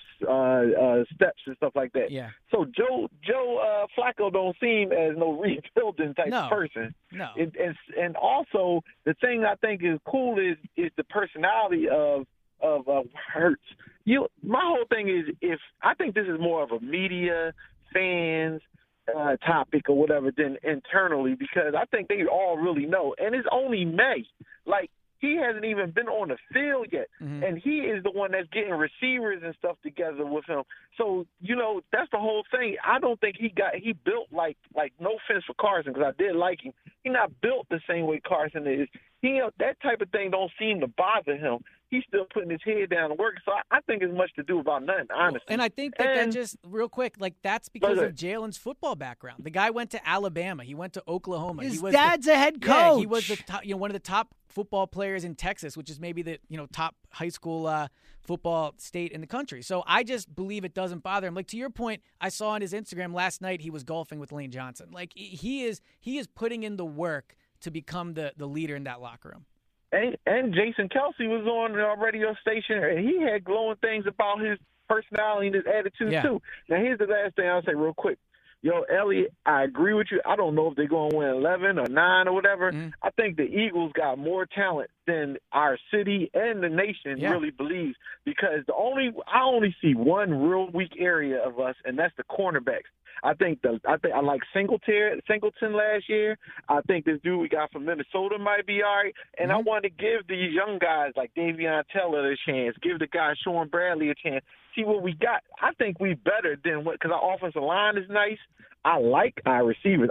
Speaker 14: steps and stuff like that?
Speaker 5: Yeah.
Speaker 14: So Joe Flacco don't seem as no rebuilding type person.
Speaker 5: No.
Speaker 14: And also the thing I think is cool is the personality of Hurts. My whole thing is I think this is more of a media, fans, topic or whatever than internally, because I think they all really know. And it's only May. Like, he hasn't even been on the field yet, and he is the one that's getting receivers and stuff together with him. So, that's the whole thing. I don't think he built like no offense for Carson, because I did like him. He's not built the same way Carson is. That type of thing don't seem to bother him. He's still putting his head down and working. So I think it's much to do about nothing, honestly.
Speaker 5: And I think that just real quick, that's because of Jalen's football background. The guy went to Alabama. He went to Oklahoma.
Speaker 4: His dad's a head coach. Yeah,
Speaker 5: he was the top, one of the top football players in Texas, which is maybe the top high school football state in the country. So I just believe it doesn't bother him. Like, to your point, I saw on his Instagram last night he was golfing with Lane Johnson. Like, he is putting in the work to become the leader in that locker room.
Speaker 14: And Jason Kelsey was on a radio station, and he had glowing things about his personality and his attitude, too. Now, here's the last thing I'll say real quick. Elliot, I agree with you. I don't know if they're going to win 11 or 9 or whatever. I think the Eagles got more talent than our city and the nation really believes, because I only see one real weak area of us, and that's the cornerbacks. I think I like Singleton last year. I think this dude we got from Minnesota might be all right. And I want to give these young guys like Davion Taylor a chance, give the guy Sean Bradley a chance, see what we got. I think we better than because our offensive line is nice. I like our receivers.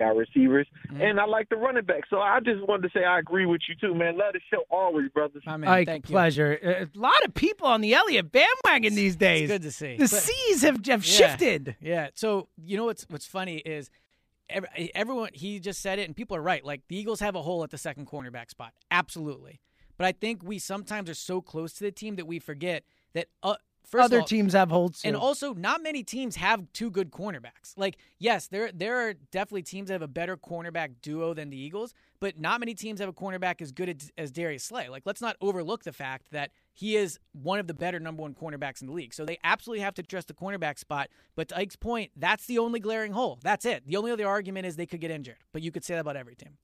Speaker 14: And I like the running back. So I just wanted to say I agree with you too, man. Love the show always, brothers.
Speaker 4: Thank you. Pleasure. A lot of people on the Elliott bandwagon these days.
Speaker 5: It's good to see.
Speaker 4: The seas have shifted.
Speaker 5: Yeah. So what's funny is everyone, he just said it, and people are right. Like, the Eagles have a hole at the second cornerback spot. Absolutely. But I think we sometimes are so close to the team that we forget that
Speaker 4: other teams have holes too.
Speaker 5: And also, not many teams have two good cornerbacks. Like, yes, there are definitely teams that have a better cornerback duo than the Eagles, but not many teams have a cornerback as good as Darius Slay. Like, let's not overlook the fact that he is one of the better number one cornerbacks in the league. So they absolutely have to address the cornerback spot. But to Ike's point, that's the only glaring hole. That's it. The only other argument is they could get injured. But you could say that about every team.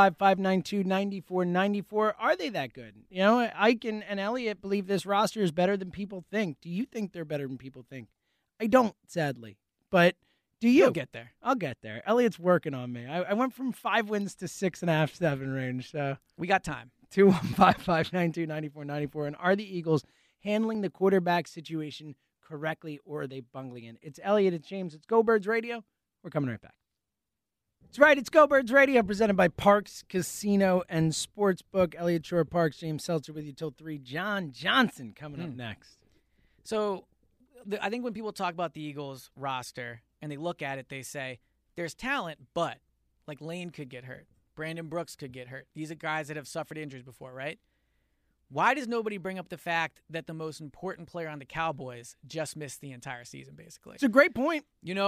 Speaker 4: 215-592-9494. Are they that good? Ike and Elliott believe this roster is better than people think. Do you think they're better than people think? I don't, sadly. But do you?
Speaker 5: You'll get there.
Speaker 4: I'll get there. Elliott's working on me. I went from 5 wins to 6.5, 7 range. So
Speaker 5: we got time.
Speaker 4: 215-592-9494. And are the Eagles handling the quarterback situation correctly, or are they bungling it? It's Elliott, it's James, it's Go Birds Radio. We're coming right back. That's right, it's Go Birds Radio, presented by Parks Casino and Sportsbook. Elliott Shore Parks, James Seltzer with you till 3. John Johnson coming up next.
Speaker 5: So I think when people talk about the Eagles roster and they look at it, they say there's talent, but like Lane could get hurt. Brandon Brooks could get hurt. These are guys that have suffered injuries before, right? Why does nobody bring up the fact that the most important player on the Cowboys just missed the entire season, basically?
Speaker 4: It's a great point.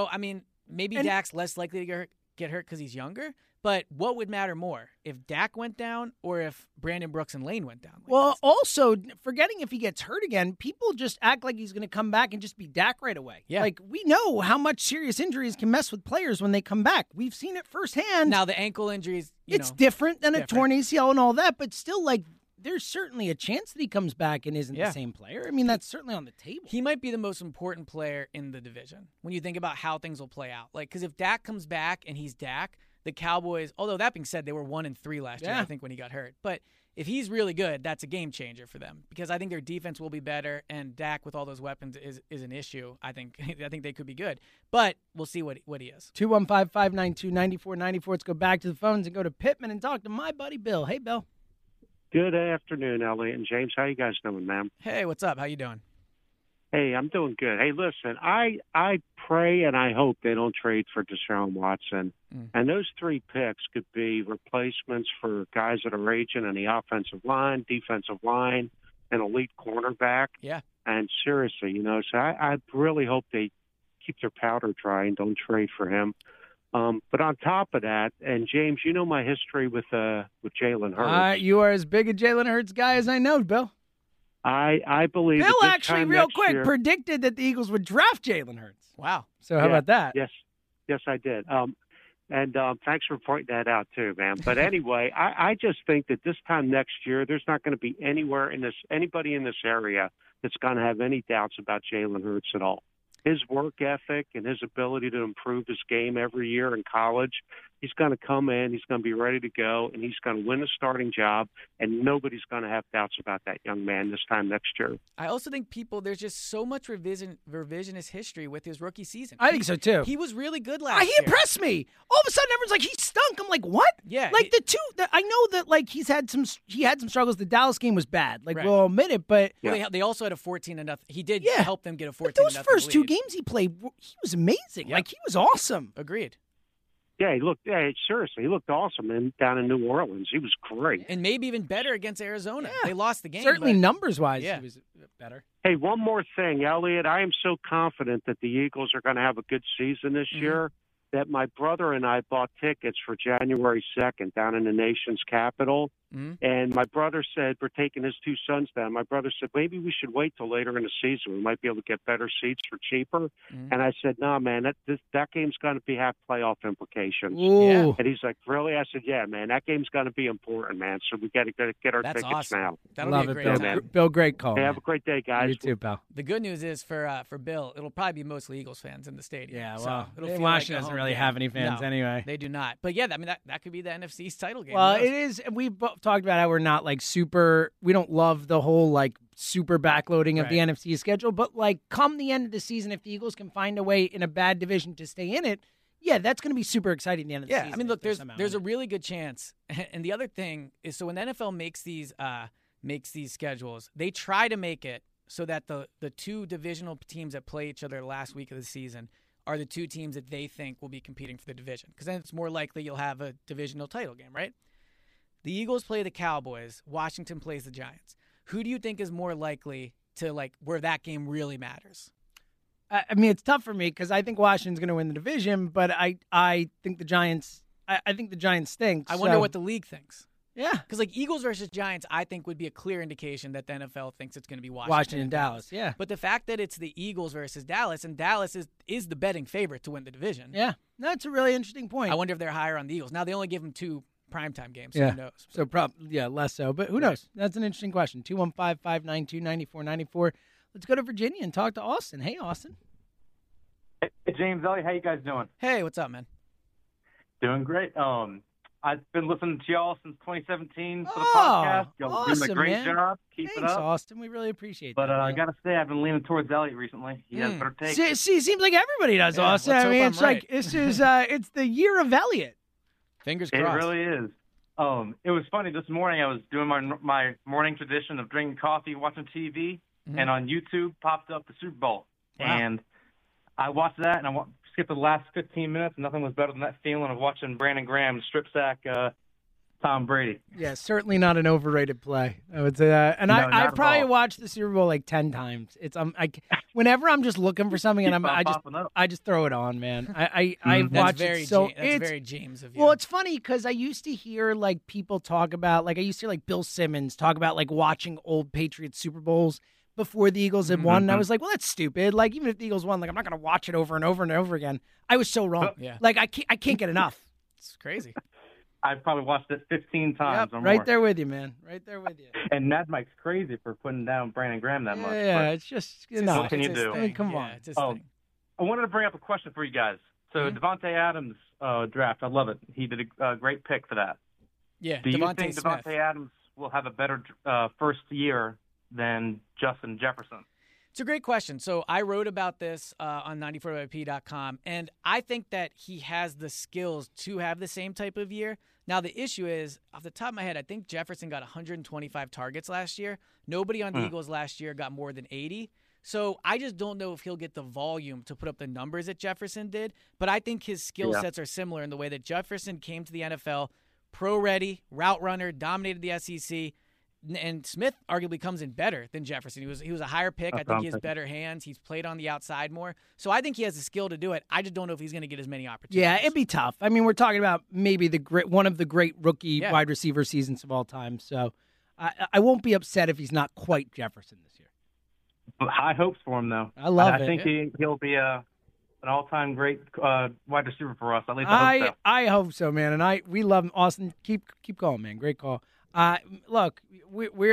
Speaker 5: Maybe Dak's less likely to get hurt because he's younger, but what would matter more, if Dak went down or if Brandon Brooks and Lane went down?
Speaker 4: Also, forgetting if he gets hurt again, people just act like he's going to come back and just be Dak right away.
Speaker 5: Yeah.
Speaker 4: Like, we know how much serious injuries can mess with players when they come back. We've seen it firsthand.
Speaker 5: Now, the ankle injuries,
Speaker 4: it's different than a torn ACL and all that, but still, like, there's certainly a chance that he comes back and isn't the same player. I mean, that's certainly on the table.
Speaker 5: He might be the most important player in the division when you think about how things will play out. Like, because if Dak comes back and he's Dak, the Cowboys, although that being said, they were 1-3 last year, I think, when he got hurt. But if he's really good, that's a game changer for them, because I think their defense will be better, and Dak with all those weapons is an issue. I think they could be good, but we'll see what he is.
Speaker 4: 215-592-9494. Let's go back to the phones and go to Pittman and talk to my buddy Bill. Hey, Bill.
Speaker 15: Good afternoon, Elliot and James. How you guys doing, man?
Speaker 5: Hey, what's up? How you doing?
Speaker 15: Hey, I'm doing good. Hey, listen, I pray and I hope they don't trade for Deshaun Watson. And those 3 picks could be replacements for guys that are aging in the offensive line, defensive line, and elite cornerback.
Speaker 5: Yeah.
Speaker 15: And seriously, so I really hope they keep their powder dry and don't trade for him. But on top of that, and James, you know my history with Jalen Hurts.
Speaker 4: You are as big a Jalen Hurts guy as I know, Bill.
Speaker 15: I believe
Speaker 4: Bill actually, real quick, predicted that the Eagles would draft Jalen Hurts.
Speaker 5: Wow.
Speaker 4: So how about that?
Speaker 15: Yes, I did. And thanks for pointing that out too, man. But anyway, I just think that this time next year, there's not going to be anybody in this area that's going to have any doubts about Jalen Hurts at all. his work ethic and his ability to improve his game every year in college, he's going to come in, he's going to be ready to go, and he's going to win a starting job, and nobody's going to have doubts about that young man this time next year.
Speaker 5: I also think there's just so much revisionist history with his rookie season.
Speaker 4: I think so, too.
Speaker 5: He was really good last year.
Speaker 4: He impressed me. All of a sudden, everyone's like, he stunk. I'm like, what?
Speaker 5: Yeah.
Speaker 4: Like, I know that, like, he had some struggles. The Dallas game was bad. Like, we'll admit it, but.
Speaker 5: Well, they also had a 14-0. He did help them get a 14-0
Speaker 4: Those first
Speaker 5: lead.
Speaker 4: 2 games he played, he was amazing. Yep. Like, he was awesome.
Speaker 5: Agreed.
Speaker 15: Yeah, seriously, he looked awesome down in New Orleans. He was great.
Speaker 5: And maybe even better against Arizona. Yeah. They lost the game.
Speaker 4: Certainly numbers-wise, he was better.
Speaker 15: Hey, one more thing, Elliot. I am so confident that the Eagles are going to have a good season this year that my brother and I bought tickets for January 2nd down in the nation's capital. And my brother said, we're taking his 2 sons down. My brother said, maybe we should wait till later in the season. We might be able to get better seats for cheaper. And I said, no, man, that game's going to have playoff implications.
Speaker 4: Ooh.
Speaker 15: And he's like, really? I said, yeah, man, that game's going to be important, man. So we got to get our tickets
Speaker 5: awesome.
Speaker 15: now.
Speaker 5: That'll be a great time.
Speaker 4: Bill, great call.
Speaker 15: Hey, have a great day, guys.
Speaker 4: You too, pal.
Speaker 5: The good news is for Bill, it'll probably be mostly Eagles fans in the stadium.
Speaker 4: Yeah,
Speaker 5: well,
Speaker 4: Washington doesn't really have any fans anyway.
Speaker 5: They do not. But yeah, I mean that could be the NFC's title game.
Speaker 4: Well, it is. We've talked about how we're not like super. We don't love the whole like super backloading of the NFC schedule, but like come the end of the season, if the Eagles can find a way in a bad division to stay in it, yeah, that's going to be super exciting at the end of the season.
Speaker 5: Yeah, I mean, look, there's a really good chance. And the other thing is, so when the NFL makes these schedules, they try to make it so that the 2 divisional teams that play each other last week of the season are the 2 teams that they think will be competing for the division, because then it's more likely you'll have a divisional title game, right? The Eagles play the Cowboys. Washington plays the Giants. Who do you think is more likely to, like, where that game really matters?
Speaker 4: I mean, it's tough for me because I think Washington's going to win the division, but I think the Giants. I think the Giants stink.
Speaker 5: I wonder what the league thinks.
Speaker 4: Yeah,
Speaker 5: because like Eagles versus Giants, I think would be a clear indication that the NFL thinks it's going to be
Speaker 4: Washington and Dallas. Yeah,
Speaker 5: but the fact that it's the Eagles versus Dallas, and Dallas is the betting favorite to win the division.
Speaker 4: Yeah, that's a really interesting point.
Speaker 5: I wonder if they're higher on the Eagles. Now they only give them 2 primetime games. So who knows?
Speaker 4: So less so, but who knows? That's an interesting question. 215-592-9494. Let's go to Virginia and talk to Austin. Hey, Austin.
Speaker 16: Hey, James, Ellie, how you guys doing?
Speaker 5: Hey, what's up, man?
Speaker 16: Doing great. I've been listening to y'all since 2017 for the podcast. Y'all doing a great job. Keep it up.
Speaker 4: Austin. We really appreciate
Speaker 16: that. But I
Speaker 4: got
Speaker 16: to say, I've been leaning towards Elliot recently. He has better take.
Speaker 4: See, it seems like everybody does, Austin. I mean, it's like this is it's the year of Elliot.
Speaker 5: Fingers crossed.
Speaker 16: It really is. It was funny. This morning I was doing my morning tradition of drinking coffee, watching TV, and on YouTube popped up the Super Bowl. Wow. And I watched that, and I skipped the last 15 minutes, and nothing was better than that feeling of watching Brandon Graham strip sack Tom Brady.
Speaker 4: Yeah, certainly not an overrated play. I would say that. And I've probably watched the Super Bowl like 10 times. It's whenever I'm just looking for something and I just throw it on, man. I watch it. So
Speaker 5: that's very James of you.
Speaker 4: Well, it's funny because I used to hear like people talk about I used to hear like Bill Simmons talk about like watching old Patriots Super Bowls before the Eagles had won. And I was like, well, that's stupid. Like even if the Eagles won, like I'm not going to watch it over and over and over again. I was so wrong.
Speaker 5: Yeah.
Speaker 4: Like I can't get enough.
Speaker 5: It's crazy.
Speaker 16: I've probably watched it 15 times or more.
Speaker 4: Right there with you, man. Right there with you.
Speaker 16: And Mad Mike's crazy for putting down Brandon Graham that much.
Speaker 4: Yeah, it's just
Speaker 16: what can you do?
Speaker 4: I mean, come
Speaker 5: on.
Speaker 4: Yeah,
Speaker 5: it's his thing.
Speaker 16: I wanted to bring up a question for you guys. So Devontae Adams draft, I love it. He did a great pick for that.
Speaker 5: Yeah,
Speaker 16: do you think Devontae Adams will have a better first year than Justin Jefferson?
Speaker 5: It's a great question. So I wrote about this on 94WP.com, and I think that he has the skills to have the same type of year. Now, the issue is, off the top of my head, I think Jefferson got 125 targets last year. Nobody on the Eagles last year got more than 80. So I just don't know if he'll get the volume to put up the numbers that Jefferson did, but I think his skill sets are similar in the way that Jefferson came to the NFL, pro-ready, route runner, dominated the SEC, and Smith arguably comes in better than Jefferson. He was a higher pick. I think he has better hands. He's played on the outside more. So I think he has the skill to do it. I just don't know if he's going to get as many opportunities.
Speaker 4: Yeah, it'd be tough. I mean, we're talking about maybe one of the great rookie wide receiver seasons of all time. So I won't be upset if he's not quite Jefferson this year.
Speaker 16: High hopes for him, though.
Speaker 4: I love it.
Speaker 16: I think he'll be an all-time great wide receiver for us. At least I hope so.
Speaker 4: I hope so, man. And we love him. Austin, keep going, man. Great call. Look, we're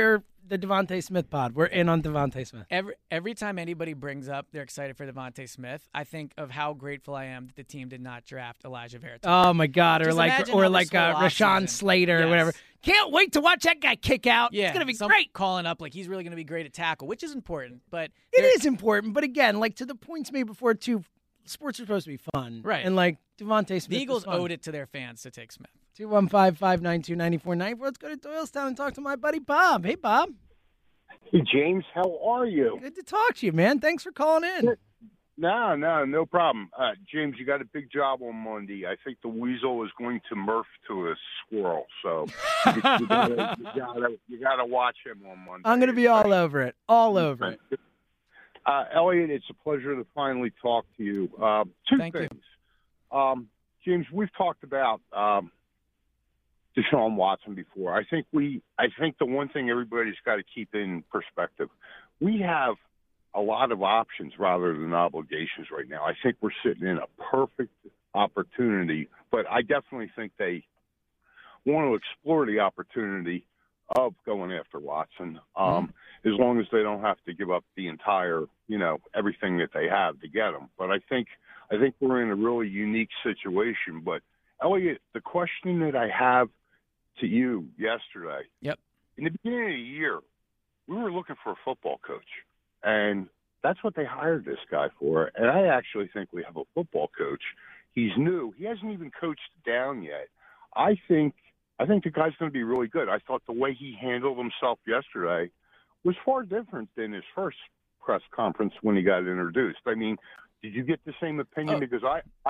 Speaker 4: the Devontae Smith pod. We're in on Devontae Smith.
Speaker 5: Every time anybody brings up they're excited for Devontae Smith, I think of how grateful I am that the team did not draft Elijah Vera.
Speaker 4: Oh my God!
Speaker 5: Just
Speaker 4: or like Rashawn Slater or whatever. Can't wait to watch that guy kick out.
Speaker 5: Yeah,
Speaker 4: it's gonna be great.
Speaker 5: Calling up like he's really gonna be great at tackle, which is important. But
Speaker 4: it is important. But again, like to the points made before too, sports are supposed to be fun,
Speaker 5: right?
Speaker 4: And like Devontae Smith,
Speaker 5: the Eagles owed it to their fans to take Smith.
Speaker 4: 215-592-9494. Let's go to Doylestown and talk to my buddy Bob. Hey, Bob.
Speaker 17: Hey, James. How are you?
Speaker 4: Good to talk to you, man. Thanks for calling in.
Speaker 17: No problem. James, you got a big job on Monday. I think the weasel is going to morph to a squirrel, so you gotta watch him on Monday.
Speaker 4: I'm going to be all over it. All over it.
Speaker 17: Elliot, it's a pleasure to finally talk to you. Two things. James, we've talked about Deshaun Watson before. I think the one thing everybody's got to keep in perspective, we have a lot of options rather than obligations right now. I think we're sitting in a perfect opportunity, but I definitely think they want to explore the opportunity of going after Watson, as long as they don't have to give up the entire, everything that they have to get him. But I think we're in a really unique situation. But Elliot, the question that I have to you yesterday.
Speaker 5: Yep.
Speaker 17: In the beginning of the year, we were looking for a football coach, and that's what they hired this guy for. And I actually think we have a football coach. He's new. He hasn't even coached down yet. I think the guy's going to be really good. I thought the way he handled himself yesterday was far different than his first press conference when he got introduced. I mean, did you get the same opinion? Because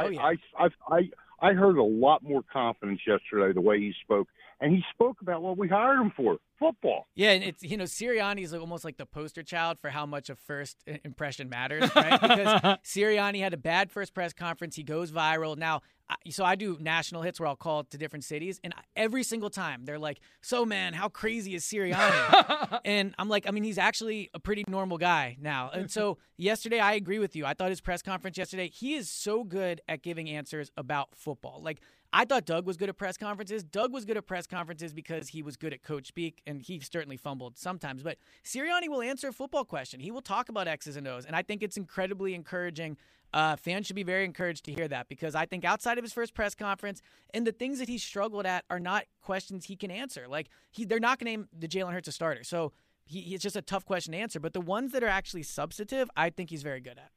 Speaker 17: I heard a lot more confidence yesterday the way he spoke, and he spoke about what we hired him for, football.
Speaker 5: Yeah, and it's Sirianni is almost like the poster child for how much a first impression matters, right? Because Sirianni had a bad first press conference. He goes viral. Now, so I do national hits where I'll call to different cities, and every single time they're like, "So, man, how crazy is Sirianni?" And I'm like, he's actually a pretty normal guy now. And so yesterday, I agree with you. I thought his press conference yesterday, he is so good at giving answers about football. Like, I thought Doug was good at press conferences. Doug was good at press conferences because he was good at coach speak, and he certainly fumbled sometimes. But Sirianni will answer a football question. He will talk about X's and O's, and I think it's incredibly encouraging. Fans should be very encouraged to hear that, because I think outside of his first press conference and the things that he struggled at are not questions he can answer. Like, they're not going to name the Jalen Hurts a starter, so it's just a tough question to answer. But the ones that are actually substantive, I think he's very good at.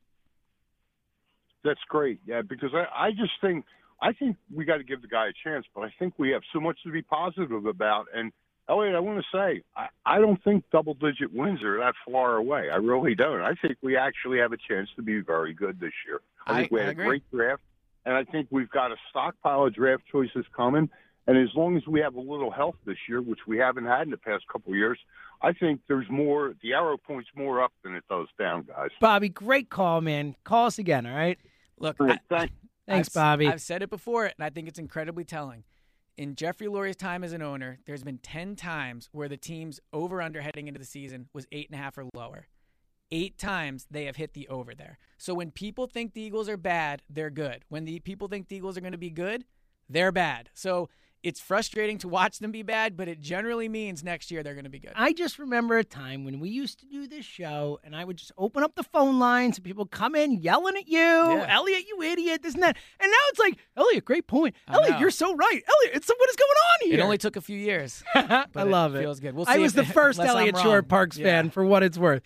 Speaker 17: That's great, yeah, because I think we got to give the guy a chance, but I think we have so much to be positive about. And Elliot, I want to say, I don't think double-digit wins are that far away. I really don't. I think we actually have a chance to be very good this year. I think we had a great draft, and I think we've got a stockpile of draft choices coming. And as long as we have a little health this year, which we haven't had in the past couple of years, I think there's more. The arrow points more up than it does down, guys.
Speaker 4: Bobby, great call, man. Call us again, all right?
Speaker 5: Look,
Speaker 4: thanks, Bobby.
Speaker 5: I've said it before, and I think it's incredibly telling. In Jeffrey Lurie's time as an owner, there's been 10 times where the team's over-under heading into the season was 8.5 or lower. 8 times they have hit the over there. So when people think the Eagles are bad, they're good. When the people think the Eagles are going to be good, they're bad. So it's frustrating to watch them be bad, but it generally means next year they're going to be good.
Speaker 4: I just remember a time when we used to do this show, and I would just open up the phone lines, and people come in yelling at you, Elliot, you idiot, this and that. And now it's like, Elliot, great point. Elliot, you're so right. Elliot, what is going on here?
Speaker 5: It only took a few years.
Speaker 4: I love it.
Speaker 5: Feels good. We'll see.
Speaker 4: I was the first Elliot Shore Parks fan, for what it's worth.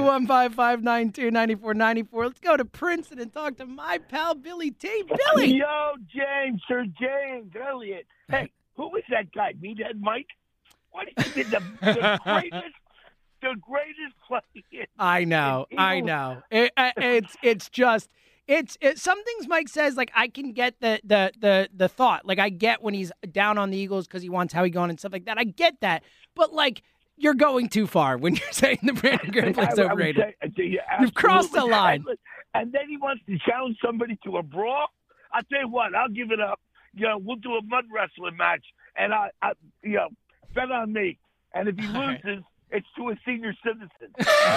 Speaker 4: 215-592-9494. Let's go to Princeton and talk to my pal Billy T. Billy.
Speaker 14: Yo, James, Sir James, Elliot. Hey, who was that guy? Meathead Mike? What he did the greatest play.
Speaker 4: I know. It's just some things Mike says, like, I can get the thought. Like, I get when he's down on the Eagles because he wants Howie Gone and stuff like that. I get that. But, like, you're going too far when you're saying the Brandon Graham play's overrated. You've crossed the line.
Speaker 14: And then he wants to challenge somebody to a brawl. I'll tell you what, I'll give it up. We'll do a mud wrestling match, and I bet on me. And if he loses, it's to a senior citizen.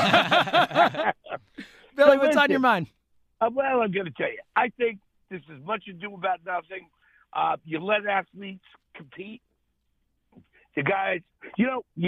Speaker 4: Billy, what's on your mind?
Speaker 14: Well, I'm going to tell you. I think this is much ado about nothing. You let athletes compete. The guys,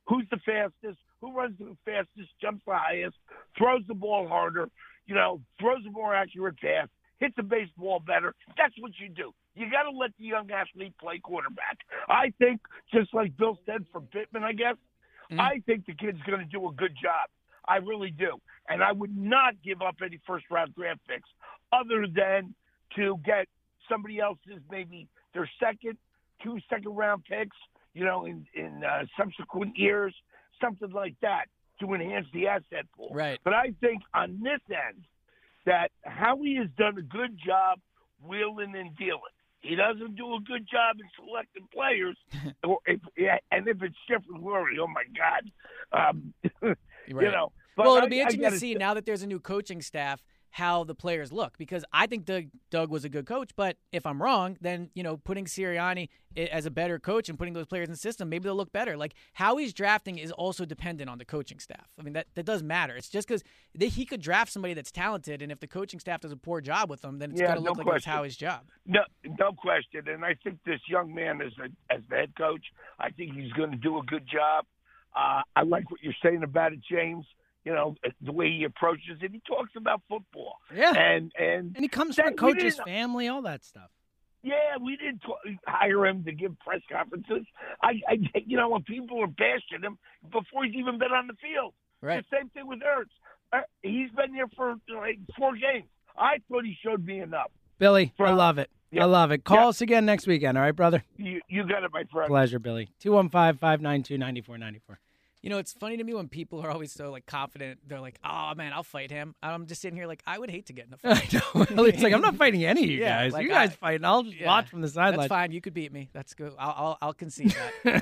Speaker 14: who's the fastest, who runs the fastest, jumps the highest, throws the ball harder, throws a more accurate pass, hits the baseball better. That's what you do. You got to let the young athlete play quarterback. I think, just like Bill said for Pittman, I guess, I think the kid's going to do a good job. I really do. And I would not give up any first-round draft picks other than to get somebody else's, maybe their two second-round picks, in subsequent years, something like that to enhance the asset pool.
Speaker 5: Right.
Speaker 14: But I think on this end that Howie has done a good job wheeling and dealing. He doesn't do a good job in selecting players, and if it's Jeffrey Lurie, oh my God,
Speaker 5: right.
Speaker 14: But
Speaker 5: well, it'll be interesting to see now that there's a new coaching staff how the players look, because I think Doug was a good coach, but if I'm wrong, then putting Sirianni as a better coach and putting those players in the system, maybe they'll look better. Like how he's drafting is also dependent on the coaching staff. I mean that does matter. It's just because he could draft somebody that's talented, and if the coaching staff does a poor job with them, then it's going to look like it's Howie's job.
Speaker 14: No question. And I think this young man as the head coach, I think he's going to do a good job. I like what you're saying about it, James. The way he approaches it. He talks about football.
Speaker 4: Yeah.
Speaker 14: And
Speaker 4: he comes from a coach's family, all that stuff.
Speaker 14: Yeah, we didn't hire him to give press conferences. When people are bashing him before he's even been on the field.
Speaker 5: Right.
Speaker 14: The same thing with Ertz. He's been here for 4 games. I thought he showed me enough.
Speaker 4: Billy, I love it.
Speaker 14: Yeah.
Speaker 4: I love it. Call us again next weekend, all right, brother?
Speaker 14: You got it, my friend.
Speaker 4: Pleasure, Billy. 215-592-9494.
Speaker 5: It's funny to me when people are always so confident. They're like, "Oh man, I'll fight him." I'm just sitting here like, I would hate to get in a fight.
Speaker 4: It's like I'm not fighting any of you guys.
Speaker 5: Like
Speaker 4: you guys fighting. I'll just watch from the sideline.
Speaker 5: That's fine. You could beat me. That's good. I'll concede that.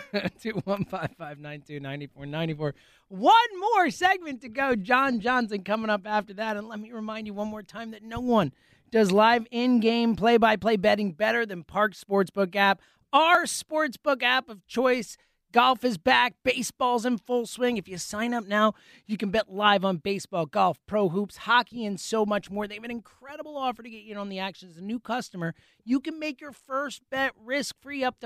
Speaker 4: 215-592-9494. One more segment to go. John Johnson coming up after that, and let me remind you one more time that no one does live in-game play-by-play betting better than Parx Sportsbook app, our sportsbook app of choice. Golf is back. Baseball's in full swing. If you sign up now, you can bet live on baseball, golf, pro hoops, hockey, and so much more. They have an incredible offer to get you in on the action. As a new customer, you can make your first bet risk-free up to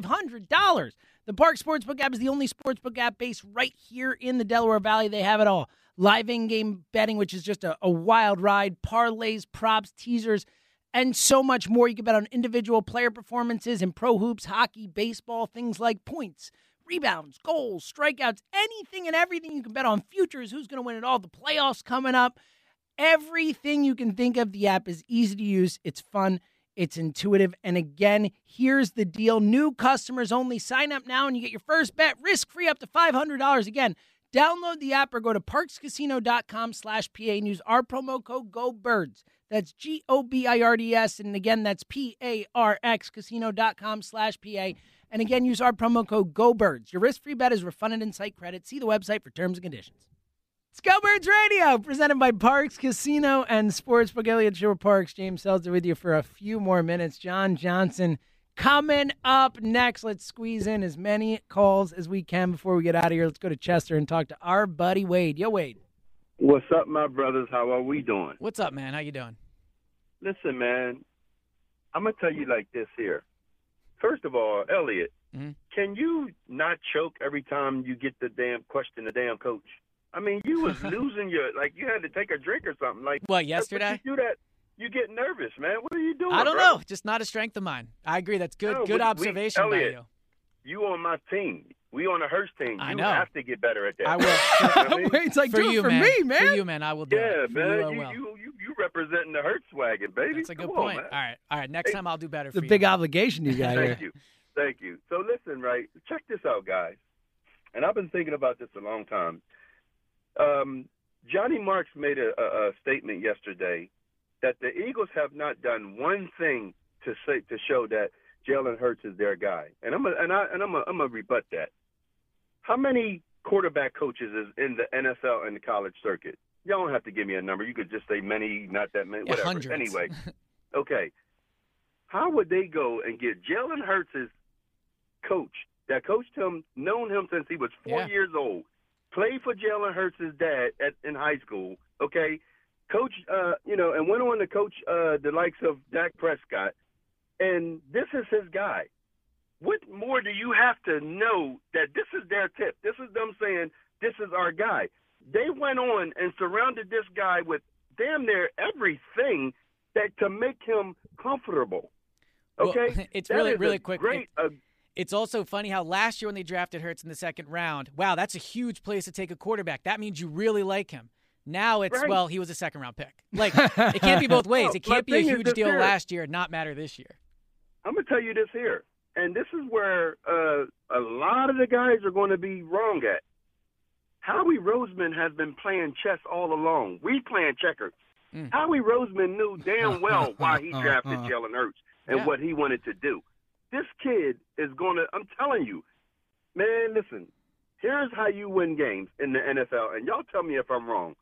Speaker 4: $500. The Parx Sportsbook app is the only sportsbook app based right here in the Delaware Valley. They have it all. Live in-game betting, which is just a wild ride, parlays, props, teasers, and so much more. You can bet on individual player performances in pro hoops, hockey, baseball, things like points, rebounds, goals, strikeouts, anything and everything you can bet on. Futures, who's going to win it all, the playoffs coming up. Everything you can think of. The app is easy to use. It's fun. It's intuitive. And again, here's the deal. New customers only. Sign up now and you get your first bet risk-free up to $500. Again, download the app or go to parxcasino.com/PA and use our promo code GOBIRDS. That's GOBIRDS. And again, that's PARX casino.com/PA. And again, use our promo code GOBIRDS. Your risk-free bet is refunded in site credit. See the website for terms and conditions. It's Go Birds Radio, presented by Parx Casino and Sportsbook. Elliott Shore Parks, James Seltzer with you for a few more minutes. John Johnson coming up next. Let's squeeze in as many calls as we can before we get out of here. Let's go to Chester and talk to our buddy Wade. Yo, Wade.
Speaker 18: What's up, my brothers? How are we doing?
Speaker 5: What's up, man? How you doing?
Speaker 18: Listen, man, I'm going to tell you like this here. First of all, Elliott, can you not choke every time you get the damn coach? I mean, you was losing you had to take a drink or something. Like
Speaker 5: what, yesterday?
Speaker 18: You do that, you get nervous, man. What are you doing?
Speaker 5: I don't
Speaker 18: bro?
Speaker 5: know. Just not a strength of mine. I agree. That's good.
Speaker 18: No,
Speaker 5: good observation by
Speaker 18: Elliott,
Speaker 5: you.
Speaker 18: You on my team. We on the Hurst team.
Speaker 5: I
Speaker 18: you
Speaker 5: know.
Speaker 18: have to get better at that.
Speaker 5: I will.
Speaker 18: You know
Speaker 4: Wade's like,
Speaker 5: for
Speaker 4: do
Speaker 5: you,
Speaker 4: it for
Speaker 5: man.
Speaker 4: me, man.
Speaker 5: For you, man. I will do
Speaker 18: yeah,
Speaker 5: it. For
Speaker 18: man.
Speaker 5: you, I will.
Speaker 18: You representing the Hurst wagon, baby.
Speaker 5: That's a good
Speaker 18: Come
Speaker 5: point.
Speaker 18: on, man.
Speaker 5: All right. Next time I'll do better
Speaker 4: It's
Speaker 5: for
Speaker 4: a
Speaker 5: you.
Speaker 4: big obligation you got here.
Speaker 18: Thank you. So listen, right? Check this out, guys. And I've been thinking about this a long time. Johnny Marks made a statement yesterday that the Eagles have not done one thing to show that Jalen Hurts is their guy. And I'm gonna rebut that. How many quarterback coaches is in the NFL and the college circuit? Y'all don't have to give me a number. You could just say many, not that many, whatever.
Speaker 5: Hundreds.
Speaker 18: Anyway, okay. How would they go and get Jalen Hurts' coach that coached him, known him since he was 4 years old, played for Jalen Hurts' dad in high school, okay, coach, and went on to coach the likes of Dak Prescott, and this is his guy. what more do you have to know that this is their tip? This is them saying, this is our guy. They went on and surrounded this guy with damn near everything that to make him comfortable. Okay?
Speaker 5: Well, it's really quick. It's also funny how last year when they drafted Hurts in the second round, wow, that's a huge place to take a quarterback. That means you really like him. Now it's, well, he was a second-round pick. Like, it can't be both ways. It can't be a huge deal last year and not matter this year.
Speaker 18: I'm going to tell you this here, and this is where a lot of the guys are going to be wrong at. Howie Roseman has been playing chess all along. We playing checkers. Howie Roseman knew damn well why he drafted Jalen Hurts and what he wanted to do. This kid is going to – I'm telling you, man, listen, here's how you win games in the NFL, and y'all tell me if I'm wrong.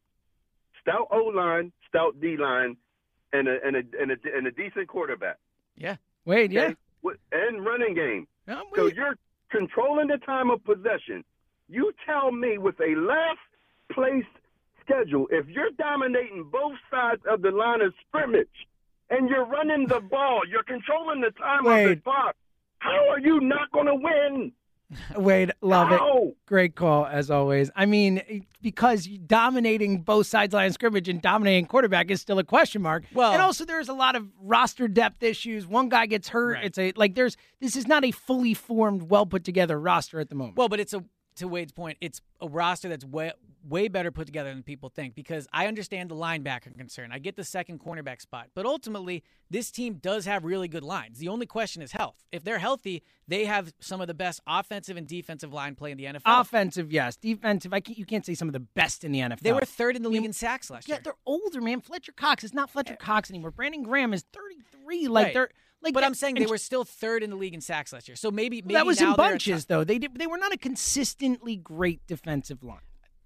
Speaker 18: Stout O-line, stout D-line, and a decent quarterback.
Speaker 5: Yeah.
Speaker 4: Wait, yeah.
Speaker 18: And running game. So you're controlling the time of possession. You tell me with a last-place schedule, if you're dominating both sides of the line of scrimmage and you're running the ball, you're controlling the time of the clock, how are you not going to win?
Speaker 4: Wade, love it. Great call, as always. I mean, because dominating both sides of the line of scrimmage and dominating quarterback is still a question mark. Well, and also there's a lot of roster depth issues. One guy gets hurt. Right. This is not a fully formed, well put together roster at the moment.
Speaker 5: Well, but to Wade's point, it's a roster that's way better put together than people think, because I understand the linebacker concern. I get the second cornerback spot. But ultimately, this team does have really good lines. The only question is health. If they're healthy, they have some of the best offensive and defensive line play in the NFL.
Speaker 4: Offensive, yes. Defensive, you can't say some of the best in the NFL.
Speaker 5: They were third in the league in sacks last year.
Speaker 4: Yeah, they're older, man. Fletcher Cox is not Fletcher Cox anymore. Brandon Graham is 33.
Speaker 5: But I'm saying they were still third in the league in sacks last year. So maybe
Speaker 4: that was
Speaker 5: now
Speaker 4: in bunches, though. They were not a consistently great defensive line.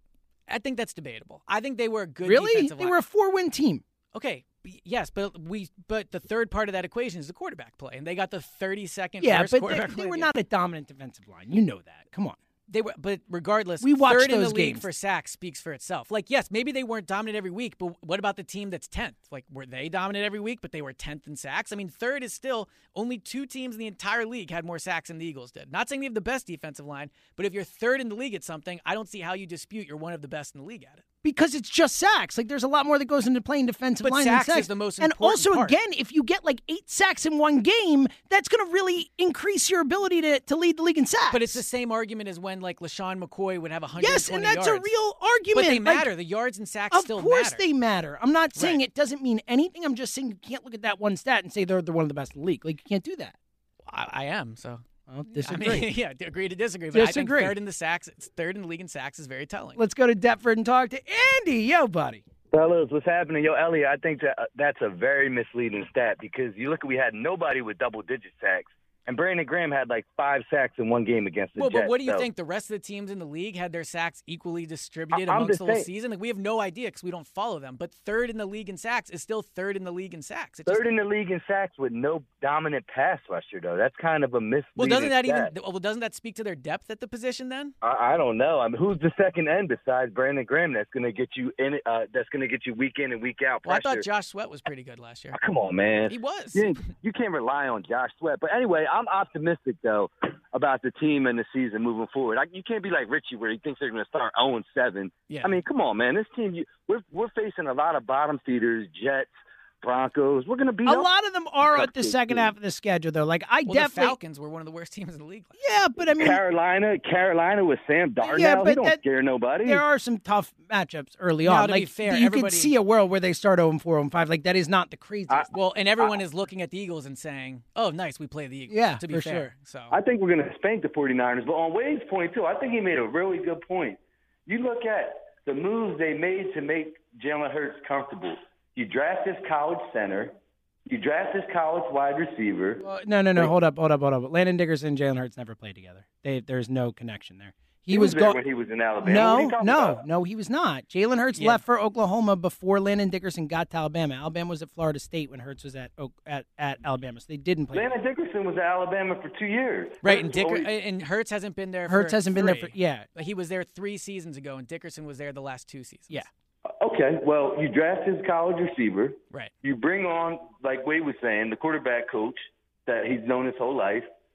Speaker 5: I think that's debatable. I think they were a good
Speaker 4: defensive
Speaker 5: line.
Speaker 4: They were a 4-win team.
Speaker 5: Okay, yes, but the third part of that equation is the quarterback play, and they got the 32nd worst quarterback play.
Speaker 4: They were not a dominant defensive line. You know that. Come on.
Speaker 5: They were, but regardless,
Speaker 4: we watched
Speaker 5: third in
Speaker 4: those
Speaker 5: the league
Speaker 4: games.
Speaker 5: for sacks speaks for itself. Like, yes, maybe they weren't dominant every week, but what about the team that's 10th? Like, were they dominant every week, but they were 10th in sacks? I mean, third is still only 2 teams in the entire league had more sacks than the Eagles did. Not saying they have the best defensive line, but if you're third in the league at something, I don't see how you dispute you're one of the best in the league at it.
Speaker 4: Because it's just sacks. Like, there's a lot more that goes into playing defensive line than
Speaker 5: sacks is the most
Speaker 4: important
Speaker 5: part.
Speaker 4: And also, again, if you get like 8 sacks in one game, that's going to really increase your ability to lead the league in sacks.
Speaker 5: But it's the same argument as when, like, LaShawn McCoy would have 120 yards.
Speaker 4: Yes, and that's a real argument.
Speaker 5: But they matter. The yards and sacks still matter.
Speaker 4: Of course they matter. I'm not saying it doesn't mean anything. I'm just saying you can't look at that one stat and say they're one of the best in the league. Like, you can't do that.
Speaker 5: I am, so...
Speaker 4: Well, disagree.
Speaker 5: I mean, agree to disagree. But I think third in the league in sacks is very telling.
Speaker 4: Let's go to Deptford and talk to Andy. Yo, buddy.
Speaker 19: Fellas, what's happening? Yo, Elliot, I think that's a very misleading stat, because you look, we had nobody with double-digit sacks. And Brandon Graham had like 5 sacks in one game against the Jets.
Speaker 5: But what do you think? The rest of the teams in the league had their sacks equally distributed amongst the whole season? Like, we have no idea because we don't follow them. But third in the league in sacks is still third in the league in sacks.
Speaker 19: Third in the league in sacks with no dominant pass rusher, though. That's kind of a misleading stat.
Speaker 5: Doesn't that speak to their depth at the position then?
Speaker 19: I don't know. I mean, who's the second end besides Brandon Graham that's going to get you in? That's going to get you week in and week out pressure?
Speaker 5: Well, I thought Josh Sweat was pretty good last year.
Speaker 19: Come on, man.
Speaker 5: He was.
Speaker 19: You can't rely on Josh Sweat. But anyway, I'm optimistic, though, about the team and the season moving forward. You can't be like Richie, where he thinks they're going to start 0-7.
Speaker 5: Yeah.
Speaker 19: I mean, come on, man. This team, we're facing a lot of bottom feeders, Jets, Broncos. We're going to beat
Speaker 4: a lot of them are at the second half of the schedule, though. Like,
Speaker 5: the Falcons were one of the worst teams in the league.
Speaker 4: Yeah, but I mean,
Speaker 19: Carolina with Sam Darnold, he don't scare nobody.
Speaker 4: There are some tough matchups early on.
Speaker 5: To be fair,
Speaker 4: you could see a world where they start 0-4, 0-5. Like, that is not the craziest.
Speaker 5: And everyone is looking at the Eagles and saying, "Oh, nice, we play the Eagles."
Speaker 4: Yeah,
Speaker 5: to be
Speaker 4: for
Speaker 5: fair.
Speaker 4: Sure.
Speaker 5: So
Speaker 19: I think we're going to spank the 49ers. But on Wade's point too, I think he made a really good point. You look at the moves they made to make Jalen Hurts comfortable. You draft his college center. You draft his college wide receiver.
Speaker 4: No. Hold up. Landon Dickerson and Jalen Hurts never played together. There's no connection there.
Speaker 19: He was there when he was in Alabama.
Speaker 4: No, he was not. Jalen Hurts left for Oklahoma before Landon Dickerson got to Alabama. Alabama was at Florida State when Hurts was at Alabama, so they didn't play.
Speaker 19: Landon Dickerson was at Alabama for 2 years.
Speaker 5: Right, and Hurts hasn't been there.
Speaker 4: Hurts hasn't been there for
Speaker 5: He was there 3 seasons ago, and Dickerson was there the last 2 seasons.
Speaker 4: Yeah.
Speaker 19: Okay, well, you draft his college receiver.
Speaker 5: Right.
Speaker 19: You bring on, like Wade was saying, the quarterback coach that he's known his whole life.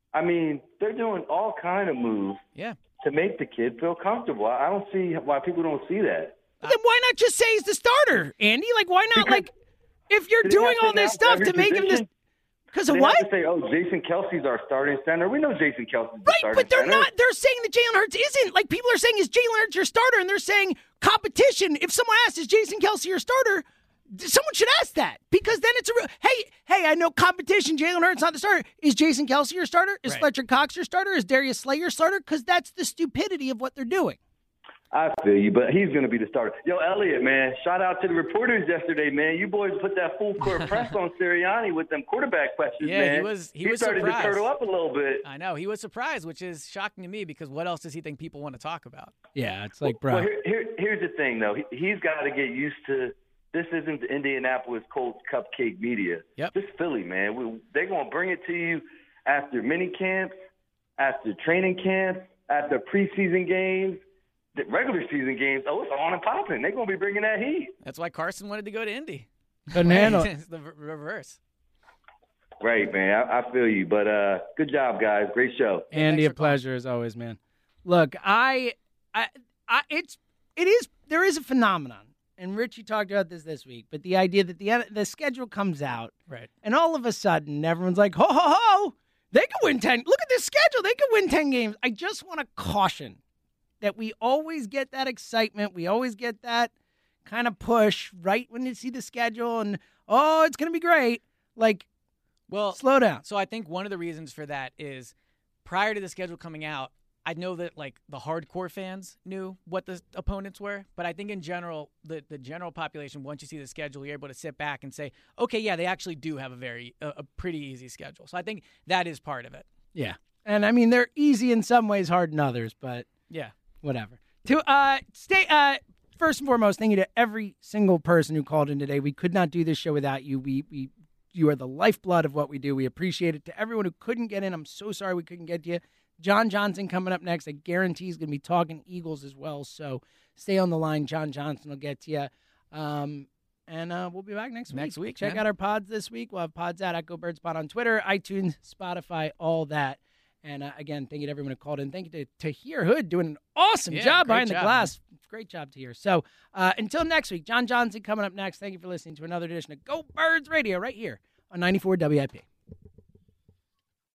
Speaker 19: I mean, they're doing all kind of moves to make the kid feel comfortable. I don't see why people don't see that.
Speaker 4: Then why not just say he's the starter, Andy? Like, why not, like, if you're doing all this stuff to make him this... Because of what?
Speaker 19: Have to say, Jason Kelce's our starting center. We know Jason Kelce's the starting center.
Speaker 4: Right, but they're not. They're saying that Jalen Hurts isn't. Like, people are saying, is Jalen Hurts your starter? And they're saying competition. If someone asks, is Jason Kelce your starter? Someone should ask that. Because then it's a real, hey, I know competition. Jalen Hurts not the starter. Is Jason Kelce your starter? Is Fletcher Cox your starter? Is Darius Slay your starter? Because that's the stupidity of what they're doing.
Speaker 19: I feel you, but he's going to be the starter. Yo, Elliot, man, shout out to the reporters yesterday, man. You boys put that full court press on Sirianni with them quarterback questions, man.
Speaker 5: He was
Speaker 19: started
Speaker 5: surprised.
Speaker 19: to turtle up a little bit.
Speaker 5: I know. He was surprised, which is shocking to me because what else does he think people want to talk about?
Speaker 4: Yeah, it's like, bro.
Speaker 19: Well, here's the thing, though. He's got to get used to this isn't the Indianapolis Colts cupcake media.
Speaker 5: Yep.
Speaker 19: This Philly, man. They're going to bring it to you after mini camps, after training camps, after preseason games. The regular season games, it's on and popping. They're going to be bringing that heat.
Speaker 5: That's why Carson wanted to go to Indy.
Speaker 4: Couldn't handle it.
Speaker 5: It's the reverse.
Speaker 19: Right, man. I feel you. But good job, guys. Great show.
Speaker 4: Andy, a pleasure as always, man. Look, there is a phenomenon, and Richie talked about this week, but the idea that the schedule comes out,
Speaker 5: right,
Speaker 4: and all of a sudden everyone's like, ho, ho, ho, they could win 10. Look at this schedule. They could win 10 games. I just want to caution that we always get that excitement. We always get that kind of push right when you see the schedule and, it's going to be great. Like,
Speaker 5: well,
Speaker 4: slow down.
Speaker 5: So I think one of the reasons for that is prior to the schedule coming out, I know that, like, the hardcore fans knew what the opponents were. But I think in general, the general population, once you see the schedule, you're able to sit back and say, okay, yeah, they actually do have a pretty easy schedule. So I think that is part of it.
Speaker 4: Yeah. And, I mean, they're easy in some ways, hard in others. But,
Speaker 5: yeah.
Speaker 4: Whatever. First and foremost, thank you to every single person who called in today. We could not do this show without you. You are the lifeblood of what we do. We appreciate it. To everyone who couldn't get in, I'm so sorry we couldn't get to you. John Johnson coming up next. I guarantee he's going to be talking Eagles as well. So stay on the line. John Johnson will get to you. And we'll be back next week. Check out our pods this week. We'll have pods out at Go Birds Pod on Twitter, iTunes, Spotify, all that. And again, thank you to everyone who called in. Thank you to Tahir Hood doing an awesome job behind the glass. Great job, Tahir. So until next week, John Johnson coming up next. Thank you for listening to another edition of Go Birds Radio right here on 94 WIP.